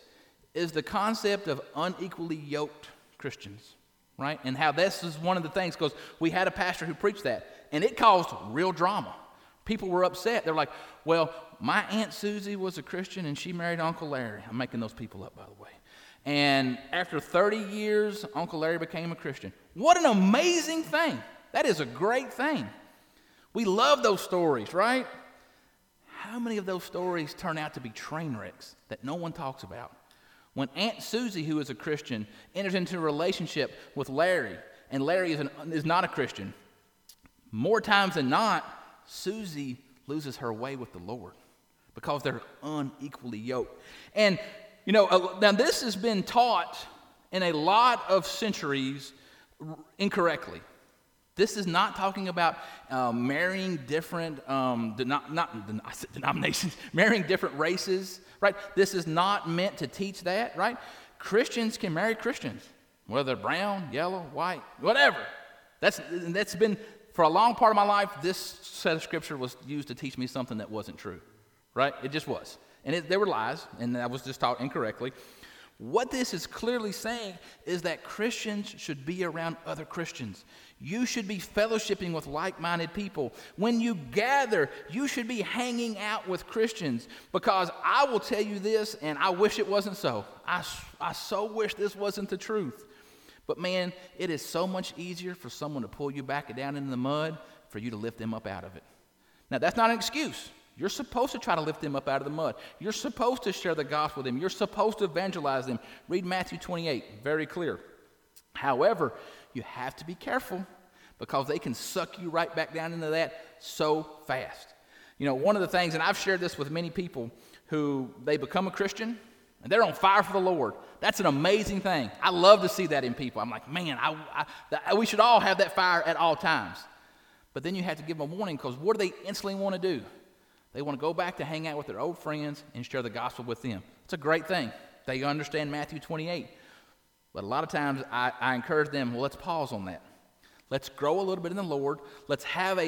the concept of unequally yoked Christians, right? And how this is one of the things, because we had a pastor who preached that, and it caused real drama. People were upset. They're like, well, my Aunt Susie was a Christian, and she married Uncle Larry. I'm making those people up, by the way. And after 30 years, Uncle Larry became a Christian. What an amazing thing. That is a great thing. We love those stories, right? How many of those stories turn out to be train wrecks that no one talks about? When Aunt Susie, who is a Christian, enters into a relationship with Larry, and Larry is not a Christian, more times than not, Susie loses her way with the Lord because they're unequally yoked. And now this has been taught in a lot of centuries incorrectly. This is not talking about marrying different denominations, marrying different races, right? This is not meant to teach that, right? Christians can marry Christians, whether they're brown, yellow, white, whatever. That's been, for a long part of my life, this set of scripture was used to teach me something that wasn't true, right? It just was. And there were lies, and I was just taught incorrectly. What this is clearly saying is that Christians should be around other Christians. You should be fellowshipping with like-minded people. When you gather, you should be hanging out with Christians, because I will tell you this, and I wish it wasn't so. I so wish this wasn't the truth. But man, it is so much easier for someone to pull you back down into the mud for you to lift them up out of it. Now, that's not an excuse. You're supposed to try to lift them up out of the mud. You're supposed to share the gospel with them. You're supposed to evangelize them. Read Matthew 28, very clear. However, you have to be careful, because they can suck you right back down into that so fast. One of the things, and I've shared this with many people, who they become a Christian, and they're on fire for the Lord. That's an amazing thing. I love to see that in people. I'm like, man, we should all have that fire at all times. But then you have to give them a warning, because what do they instantly want to do? They want to go back to hang out with their old friends and share the gospel with them. It's a great thing. They understand Matthew 28. But a lot of times I encourage them, well, let's pause on that. Let's grow a little bit in the Lord. Let's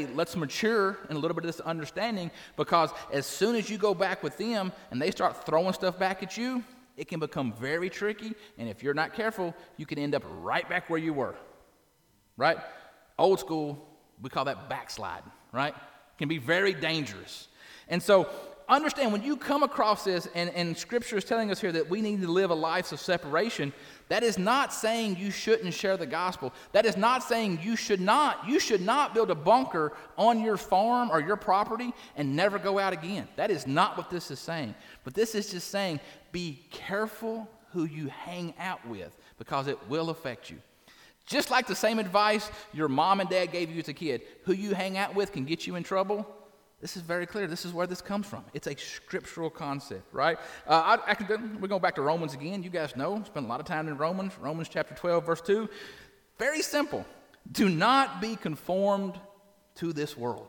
mature in a little bit of this understanding, because as soon as you go back with them and they start throwing stuff back at you, it can become very tricky. And if you're not careful, you can end up right back where you were, right? Old school, we call that backsliding, right? It can be very dangerous. And so understand, when you come across this, and Scripture is telling us here that we need to live a life of separation, that is not saying you shouldn't share the gospel. That is not saying you should not build a bunker on your farm or your property and never go out again. That is not what this is saying. But this is just saying, be careful who you hang out with, because it will affect you. Just like the same advice your mom and dad gave you as a kid, who you hang out with can get you in trouble. This is very clear. This is where this comes from. It's a scriptural concept, right? We're going back to Romans again. You guys know, spent a lot of time in Romans chapter 12, verse 2. Very simple. Do not be conformed to this world.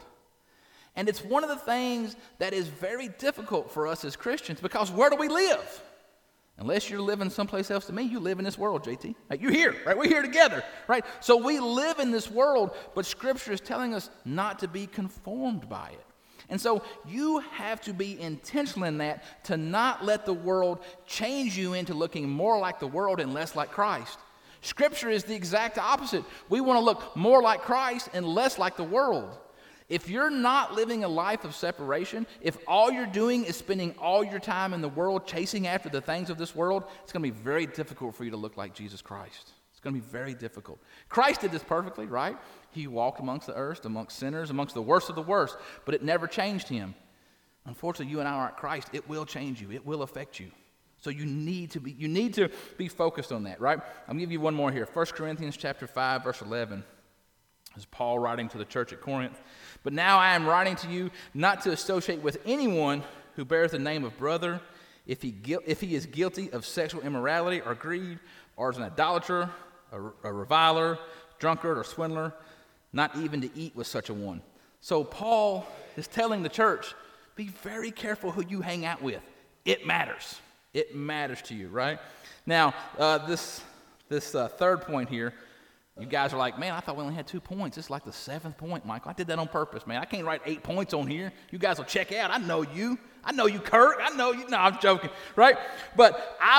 And it's one of the things that is very difficult for us as Christians, because where do we live? Unless you're living someplace else to me, you live in this world, JT. Like, you're here, right? We're here together, right? So we live in this world, but Scripture is telling us not to be conformed by it. And so you have to be intentional in that, to not let the world change you into looking more like the world and less like Christ. Scripture is the exact opposite. We want to look more like Christ and less like the world. If you're not living a life of separation, if all you're doing is spending all your time in the world chasing after the things of this world, it's going to be very difficult for you to look like Jesus Christ. It's going to be very difficult. Christ did this perfectly, right? He walked amongst the earth, amongst sinners, amongst the worst of the worst, but it never changed him. Unfortunately, you and I aren't Christ. It will change you. It will affect you. So you need to be focused on that, right? I'll give you one more here. 1 Corinthians chapter 5, verse 11. This is Paul writing to the church at Corinth. But now I am writing to you not to associate with anyone who bears the name of brother if he is guilty of sexual immorality or greed, or is an idolater, a reviler, drunkard, or swindler, not even to eat with such a one. So Paul is telling the church, be very careful who you hang out with. It matters. It matters to you, right? Now, this third point here, you guys are like, man, I thought we only had 2 points. It's like the 7th point, Michael. I did that on purpose, man. I can't write 8 points on here. You guys will check out. I know you. I know you, Kirk. I know you. No, I'm joking, right? But I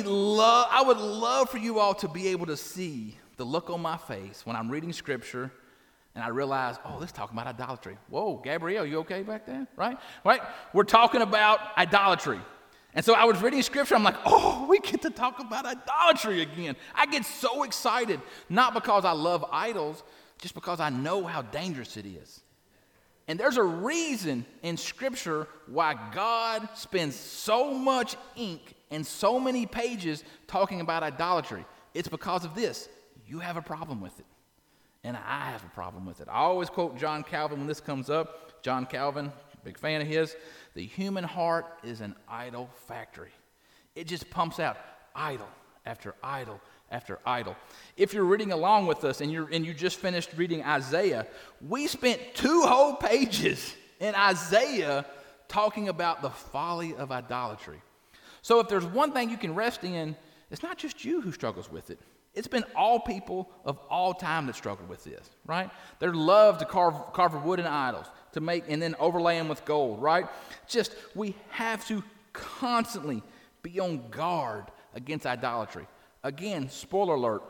would love for you all to be able to see the look on my face when I'm reading Scripture and I realize, oh, this is talking about idolatry. Whoa, Gabrielle, you okay back there? Right? We're talking about idolatry. And so I was reading Scripture, I'm like, oh, we get to talk about idolatry again. I get so excited, not because I love idols, just because I know how dangerous it is. And there's a reason in Scripture why God spends so much ink and so many pages talking about idolatry. It's because of this. You have a problem with it, and I have a problem with it. I always quote John Calvin when this comes up. John Calvin, big fan of his. The human heart is an idol factory. It just pumps out idol after idol after idol. If you're reading along with us and you just finished reading Isaiah, we spent 2 whole pages in Isaiah talking about the folly of idolatry. So if there's one thing you can rest in, it's not just you who struggles with it. It's been all people of all time that struggled with this, right? They love to carve wood and idols to make and then overlay them with gold, right? Just we have to constantly be on guard against idolatry. Again, spoiler alert,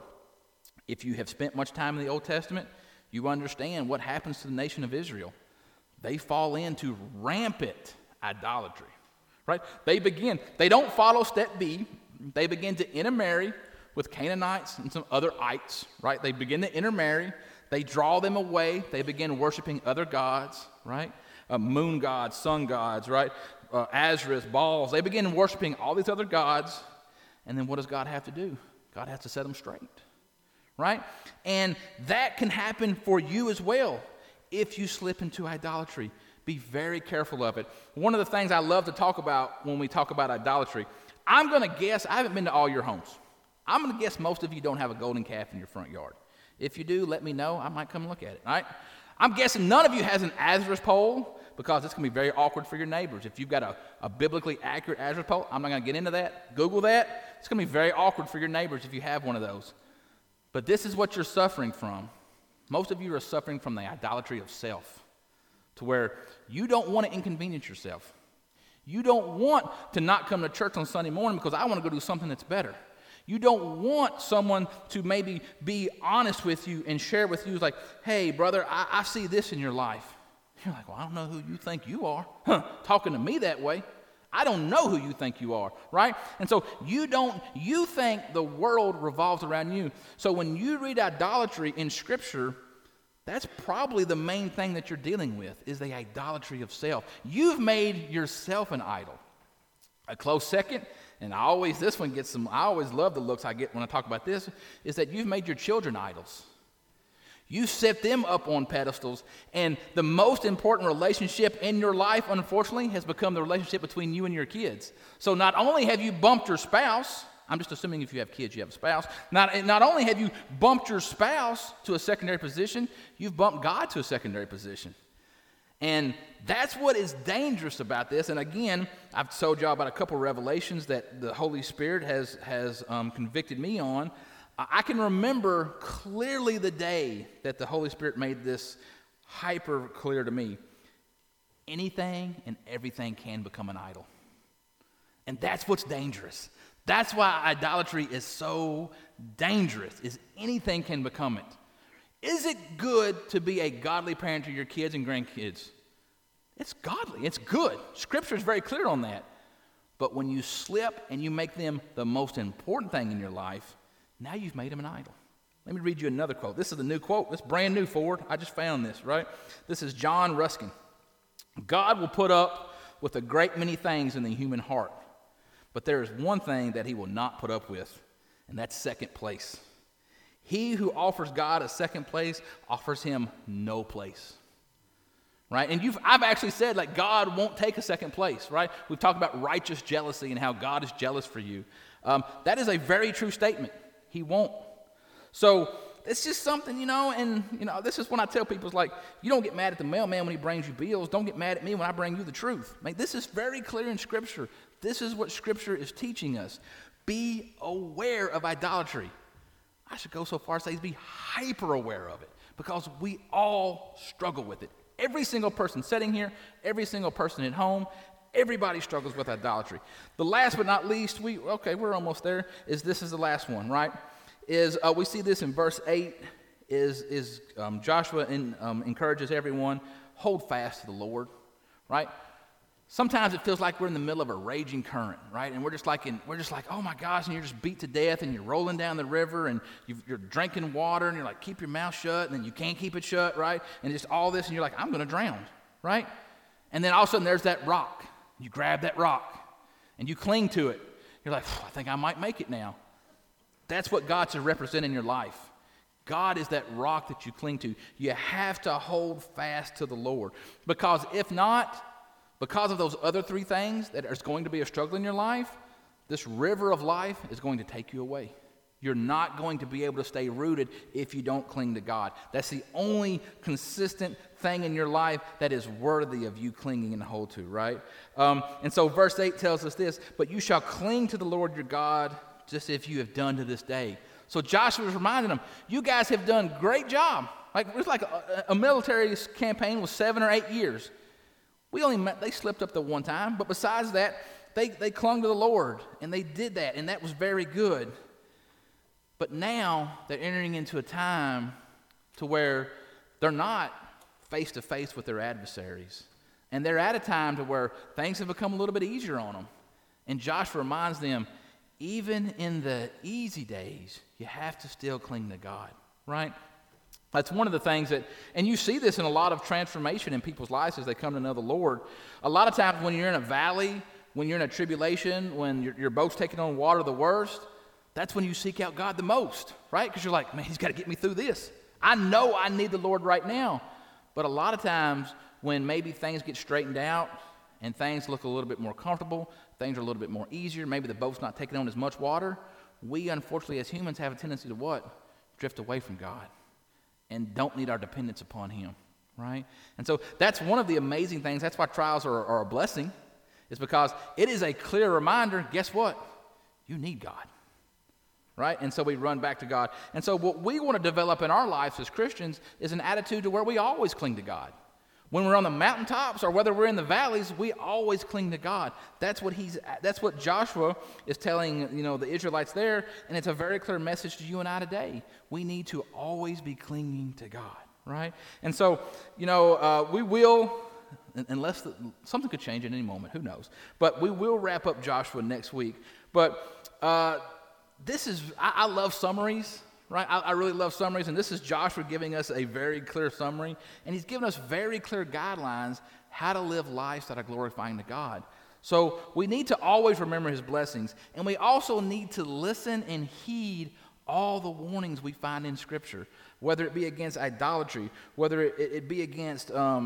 if you have spent much time in the Old Testament, you understand what happens to the nation of Israel. They fall into rampant idolatry, right? They don't follow step B. They begin to intermarry with Canaanites and some other ites, right? They begin to intermarry. They draw them away. They begin worshiping other gods, right? Moon gods, sun gods, right? Azareth, Baals. They begin worshiping all these other gods. And then what does God have to do? God has to set them straight, right? And that can happen for you as well if you slip into idolatry. Be very careful of it. One of the things I love to talk about when we talk about idolatry, I'm going to guess, I haven't been to all your homes. I'm going to guess most of you don't have a golden calf in your front yard. If you do, let me know. I might come look at it, all right? I'm guessing none of you has an Azareth pole because it's going to be very awkward for your neighbors. If you've got a biblically accurate Azareth pole, I'm not going to get into that. Google that. It's going to be very awkward for your neighbors if you have one of those. But this is what you're suffering from. Most of you are suffering from the idolatry of self, to where you don't want to inconvenience yourself. You don't want to not come to church on Sunday morning because I want to go do something that's better. You don't want someone to maybe be honest with you and share with you like, hey, brother, I see this in your life. You're like, well, I don't know who you think you are. Talking to me that way. I don't know who you think you are, right? And so you think the world revolves around you. So when you read idolatry in Scripture, that's probably the main thing that you're dealing with is the idolatry of self. You've made yourself an idol. A close second, and I always love the looks I get when I talk about this, is that you've made your children idols. You set them up on pedestals, and the most important relationship in your life, unfortunately, has become the relationship between you and your kids. So not only have you bumped your spouse, I'm just assuming if you have kids, you have a spouse. Not only have you bumped your spouse to a secondary position, you've bumped God to a secondary position. And that's what is dangerous about this. And again, I've told y'all about a couple of revelations that the Holy Spirit has convicted me on. I can remember clearly the day that the Holy Spirit made this hyper clear to me. Anything and everything can become an idol. And that's what's dangerous. That's why idolatry is so dangerous, is anything can become it. Is it good to be a godly parent to your kids and grandkids? It's godly. It's good. Scripture is very clear on that. But when you slip and you make them the most important thing in your life, now you've made them an idol. Let me read you another quote. This is the new quote. It's brand new, Ford. I just found this, right? This is John Ruskin. God will put up with a great many things in the human heart, but there is one thing that he will not put up with, and that's second place. He who offers God a second place offers him no place. Right? And I've actually said, like, God won't take a second place, right? We've talked about righteous jealousy and how God is jealous for you. That is a very true statement. He won't. So it's just something, and, this is when I tell people, it's like, you don't get mad at the mailman when he brings you bills. Don't get mad at me when I bring you the truth. This is very clear in Scripture. This is what Scripture is teaching us. Be aware of idolatry. I should go so far as to say be hyper aware of it, because we all struggle with it. Every single person sitting here, every single person at home, everybody struggles with idolatry. The last but not least, we're almost there, this is the last one, right? We see this in verse 8, Joshua encourages everyone, hold fast to the Lord, right? Sometimes it feels like we're in the middle of a raging current, right? And we're just like, oh my gosh, and you're just beat to death, and you're rolling down the river, and you're drinking water, and you're like, keep your mouth shut, and then you can't keep it shut, right? And just all this, and you're like, I'm going to drown, right? And then all of a sudden there's that rock. You grab that rock, and you cling to it. You're like, I think I might make it now. That's what God should represent in your life. God is that rock that you cling to. You have to hold fast to the Lord, because if not, because of those other three things that is going to be a struggle in your life, this river of life is going to take you away. You're not going to be able to stay rooted if you don't cling to God. That's the only consistent thing in your life that is worthy of you clinging and hold to, right? And so verse 8 tells us this, but you shall cling to the Lord your God just as you have done to this day. So Joshua was reminding them, you guys have done a great job. Like, it was like a military campaign was 7 or 8 years. They slipped up the one time, but besides that, they clung to the Lord, and they did that, and that was very good. But now they're entering into a time to where they're not face to face with their adversaries, and they're at a time to where things have become a little bit easier on them. And Joshua reminds them, even in the easy days, you have to still cling to God, right? That's one of the things that, and you see this in a lot of transformation in people's lives as they come to know the Lord. A lot of times when you're in a valley, when you're in a tribulation, when your boat's taking on water the worst, that's when you seek out God the most, right? Because you're like, man, he's got to get me through this. I know I need the Lord right now. But a lot of times when maybe things get straightened out and things look a little bit more comfortable, things are a little bit more easier, maybe the boat's not taking on as much water, we unfortunately as humans have a tendency to what? Drift away from God and don't need our dependence upon him, right? And so that's one of the amazing things. That's why trials are a blessing, is because it is a clear reminder, guess what? You need God, right? And so we run back to God. And so what we want to develop in our lives as Christians is an attitude to where we always cling to God. When we're on the mountaintops or whether we're in the valleys, we always cling to God. That's what Joshua is telling, the Israelites there, and it's a very clear message to you and I today. We need to always be clinging to God, right? And so, we will, unless something could change at any moment, who knows? But we will wrap up Joshua next week. But I love summaries. Right? I really love summaries, and this is Joshua giving us a very clear summary, and he's giving us very clear guidelines how to live lives that are glorifying to God. So we need to always remember his blessings, and we also need to listen and heed all the warnings we find in Scripture, whether it be against idolatry, whether it be against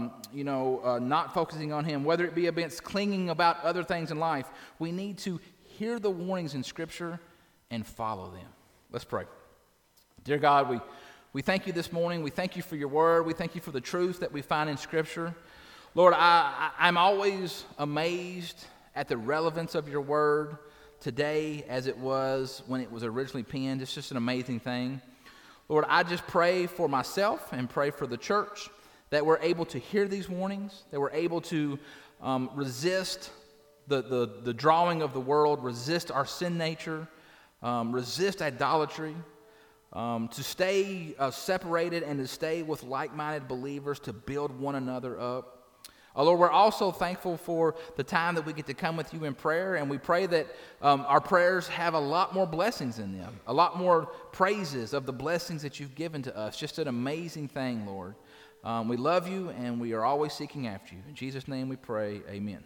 not focusing on him, whether it be against clinging about other things in life. We need to hear the warnings in Scripture and follow them. Let's pray. Dear God, we thank you this morning. We thank you for your word. We thank you for the truth that we find in Scripture. Lord, I'm always amazed at the relevance of your word today as it was when it was originally penned. It's just an amazing thing. Lord, I just pray for myself and pray for the church that we're able to hear these warnings, that we're able to resist the drawing of the world, resist our sin nature, resist idolatry, to stay separated and to stay with like-minded believers to build one another up. Lord, we're also thankful for the time that we get to come with you in prayer, and we pray that our prayers have a lot more blessings in them, a lot more praises of the blessings that you've given to us. Just an amazing thing, Lord. We love you, and we are always seeking after you. In Jesus' name we pray, amen.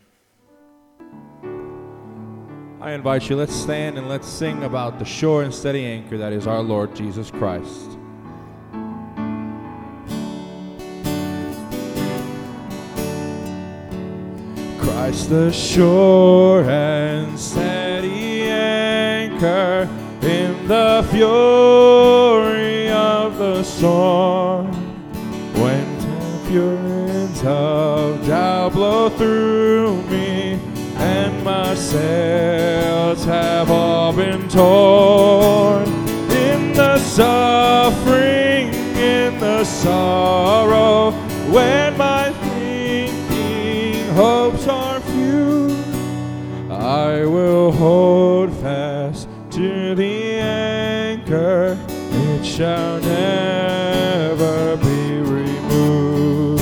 I invite you, let's stand and let's sing about the sure and steady anchor that is our Lord Jesus Christ. Christ the sure and steady anchor in the fury of the storm. When tempest of doubt blow through me and my sails have all been torn, in the suffering, in the sorrow, when my hopes are few, I will hold fast to the anchor, it shall never be removed.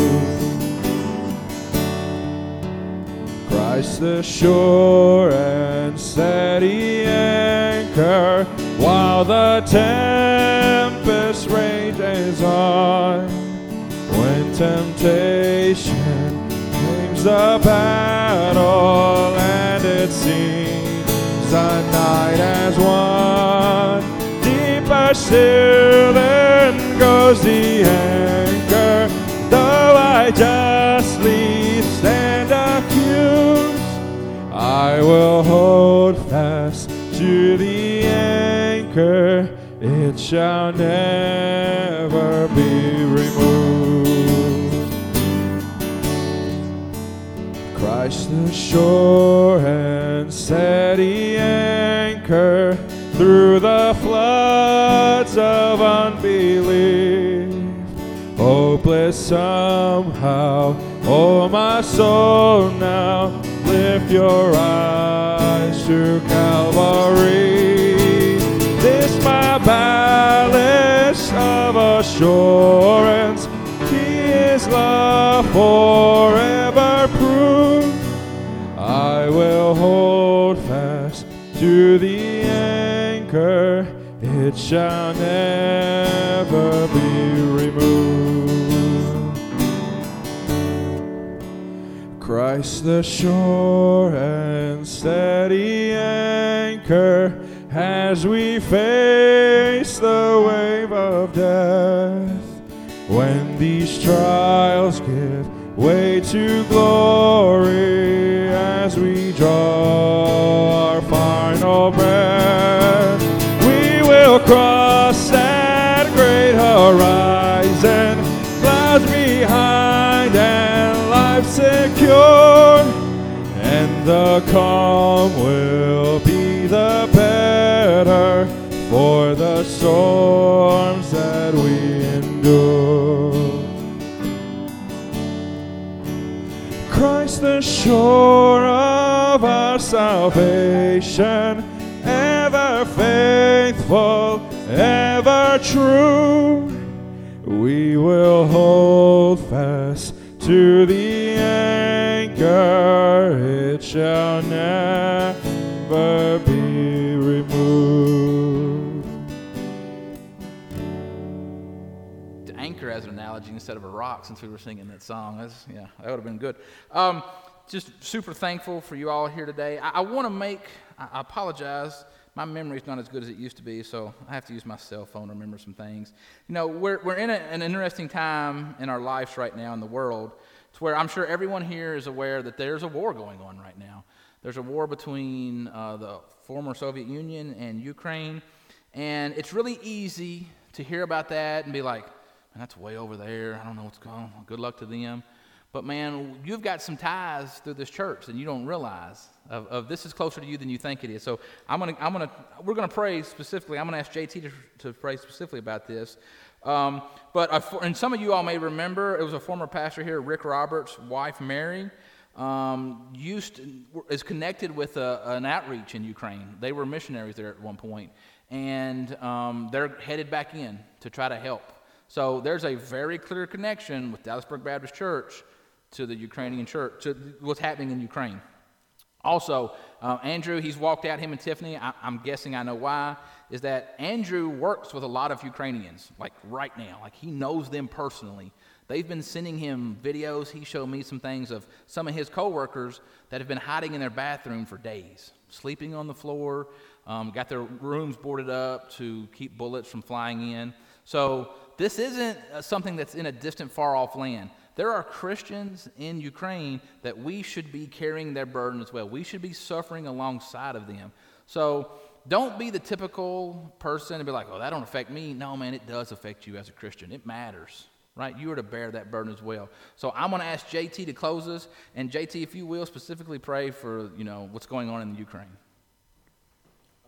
Christ the sure and steady anchor, while the tempest rages on, when temptation the battle and it seems the night has won, deeper still then goes the anchor, though I justly stand accused, I will hold fast to the anchor, it shall never be removed. Christ the sure and steady anchor through the floods of unbelief, hopeless somehow, oh my soul now, lift your eyes to Calvary. This my ballast of assurance, His love forever proves, I will hold fast to the anchor, it shall never be removed. Christ the sure and steady anchor, as we face the wave of death, when these trials give way to glory, as we draw our final breath, we will cross that great horizon, clouds behind and life secure, and the calm will be the better for the storms that we endure. Christ the shore of our salvation, ever faithful, ever true, we will hold fast to the anchor, it shall never be removed. To anchor as an analogy instead of a rock, since we were singing that song, that would have been good. Just super thankful for you all here today. I apologize. My memory's not as good as it used to be, so I have to use my cell phone to remember some things. You know, we're in an interesting time in our lives right now in the world, to where I'm sure everyone here is aware that there's a war going on right now. There's a war between the former Soviet Union and Ukraine, and it's really easy to hear about that and be like, man, that's way over there. I don't know what's going on. Good luck to them. But man, you've got some ties through this church that you don't realize. Of this is closer to you than you think it is. So we're gonna pray specifically. I'm gonna ask JT to pray specifically about this. And some of you all may remember, it was a former pastor here, Rick Roberts' wife Mary. is connected with an outreach in Ukraine. They were missionaries there at one point, and they're headed back in to try to help. So there's a very clear connection with Dallasburg Baptist Church to the Ukrainian church, to what's happening in Ukraine. Also, Andrew, he's walked out, him and Tiffany, I'm guessing I know why, is that Andrew works with a lot of Ukrainians, like right now. Like he knows them personally. They've been sending him videos. He showed me some things of some of his coworkers that have been hiding in their bathroom for days, sleeping on the floor, got their rooms boarded up to keep bullets from flying in. So this isn't something that's in a distant, far-off land. There are Christians in Ukraine that we should be carrying their burden as well. We should be suffering alongside of them. So don't be the typical person and be like, oh, that don't affect me. No, man, it does affect you as a Christian. It matters, right? You are to bear that burden as well. So I'm going to ask JT to close us. And JT, if you will, specifically pray for, what's going on in the Ukraine.